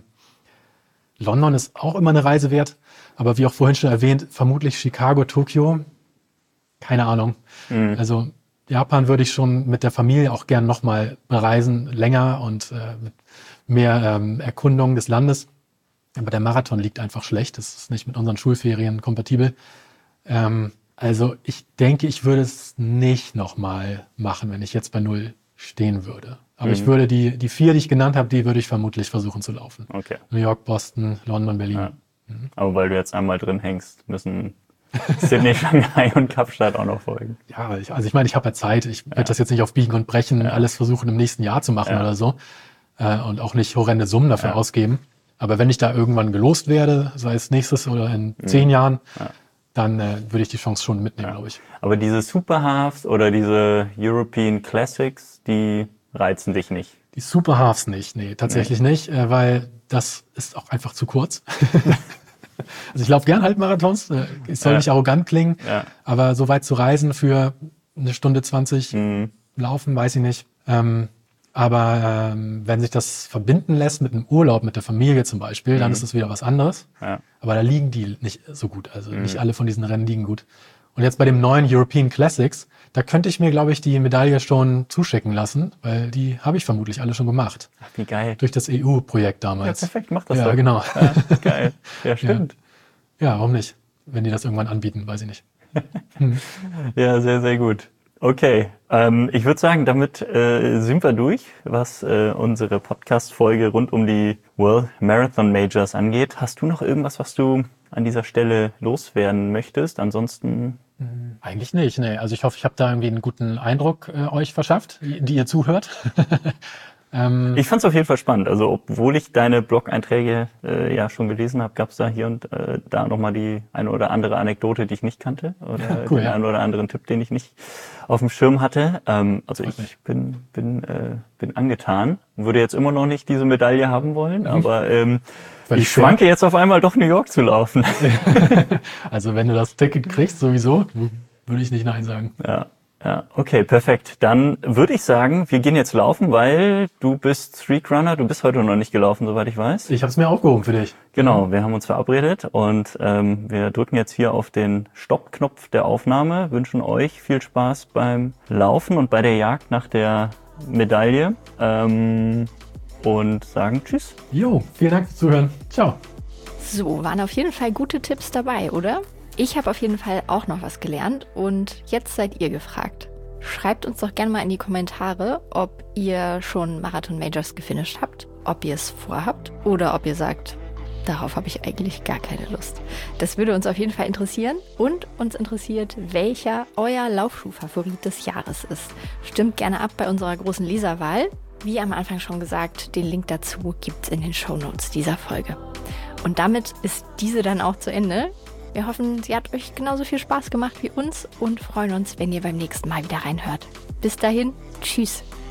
London ist auch immer eine Reise wert. Aber wie auch vorhin schon erwähnt, vermutlich Chicago, Tokio. Keine Ahnung. Mhm. Also Japan würde ich schon mit der Familie auch gern nochmal bereisen, länger und äh, mit mehr ähm, Erkundung des Landes. Aber der Marathon liegt einfach schlecht. Das ist nicht mit unseren Schulferien kompatibel. Ähm, also ich denke, ich würde es nicht nochmal machen, wenn ich jetzt bei Null stehen würde. Aber Mhm. ich würde die, die vier, die ich genannt habe, die würde ich vermutlich versuchen zu laufen. Okay. New York, Boston, London, Berlin. Ja. Aber weil du jetzt einmal drin hängst, müssen Sydney, Shanghai und Kapstadt auch noch folgen. Ja, ich, also ich meine, ich habe ja Zeit. Ich werde das jetzt nicht auf Biegen und Brechen alles versuchen, im nächsten Jahr zu machen Ja. oder so. Äh, und auch nicht horrende Summen dafür Ja. ausgeben. Aber wenn ich da irgendwann gelost werde, sei es nächstes oder in zehn Jahren, Ja. dann äh, würde ich die Chance schon mitnehmen, Ja. glaube ich. Aber diese Superhalves oder diese European Classics, die reizen dich nicht. Die Super Halves nicht, nee, tatsächlich nicht, äh, weil das ist auch einfach zu kurz. Also ich laufe gern Halbmarathons, äh, es soll Ja. nicht arrogant klingen, Ja. aber so weit zu reisen für eine Stunde zwanzig Mhm. laufen, weiß ich nicht. Ähm, aber ähm, wenn sich das verbinden lässt mit einem Urlaub, mit der Familie zum Beispiel, dann Mhm. ist es wieder was anderes. Ja. Aber da liegen die nicht so gut. Also Mhm. nicht alle von diesen Rennen liegen gut. Und jetzt bei dem neuen European Classics, da könnte ich mir, glaube ich, die Medaille schon zuschicken lassen, weil die habe ich vermutlich alle schon gemacht. Ach, wie geil. Durch das E U-Projekt Ja, damals. perfekt, mach das Ja, doch. genau. Ja, geil. Ja, stimmt. Ja, warum nicht? Wenn die das irgendwann anbieten, weiß ich nicht. Ja, sehr, sehr gut. Okay, ähm, ich würde sagen, damit äh, sind wir durch, was äh, unsere Podcast-Folge rund um die World Marathon Majors angeht. Hast du noch irgendwas, was du an dieser Stelle loswerden möchtest? Ansonsten... Eigentlich nicht, nee. Also ich hoffe, ich habe da irgendwie einen guten Eindruck äh, euch verschafft, die, die ihr zuhört. Ähm, Ich fand es auf jeden Fall spannend. Also obwohl ich deine Blog-Einträge äh, ja schon gelesen habe, gab es da hier und äh, da nochmal die eine oder andere Anekdote, die ich nicht kannte. Oder Cool, den ja. einen oder anderen Tipp, den ich nicht auf dem Schirm hatte. Ähm, also Freut ich mich. bin bin äh, bin angetan. Würde jetzt immer noch nicht diese Medaille haben wollen, aber ähm, Völlig ich schwanke jetzt auf einmal doch New York zu laufen. Also wenn du das Ticket kriegst, sowieso, würde ich nicht Nein sagen. Ja, ja, okay, perfekt. Dann würde ich sagen, wir gehen jetzt laufen, weil du bist Streakrunner, du bist heute noch nicht gelaufen, soweit ich weiß. Ich habe es mir aufgehoben für dich. Genau, wir haben uns verabredet und ähm, wir drücken jetzt hier auf den Stoppknopf der Aufnahme, wünschen euch viel Spaß beim Laufen und bei der Jagd nach der Medaille ähm, und sagen Tschüss. Jo, vielen Dank fürs Zuhören. Ciao. So, waren auf jeden Fall gute Tipps dabei, oder? Ich habe auf jeden Fall auch noch was gelernt und jetzt seid ihr gefragt. Schreibt uns doch gerne mal in die Kommentare, ob ihr schon Marathon Majors gefinisht habt, ob ihr es vorhabt oder ob ihr sagt, darauf habe ich eigentlich gar keine Lust. Das würde uns auf jeden Fall interessieren und uns interessiert, welcher euer Laufschuhfavorit des Jahres ist. Stimmt gerne ab bei unserer großen Leserwahl. Wie am Anfang schon gesagt, den Link dazu gibt's in den Shownotes dieser Folge. Und damit ist diese dann auch zu Ende. Wir hoffen, sie hat euch genauso viel Spaß gemacht wie uns und freuen uns, wenn ihr beim nächsten Mal wieder reinhört. Bis dahin, tschüss.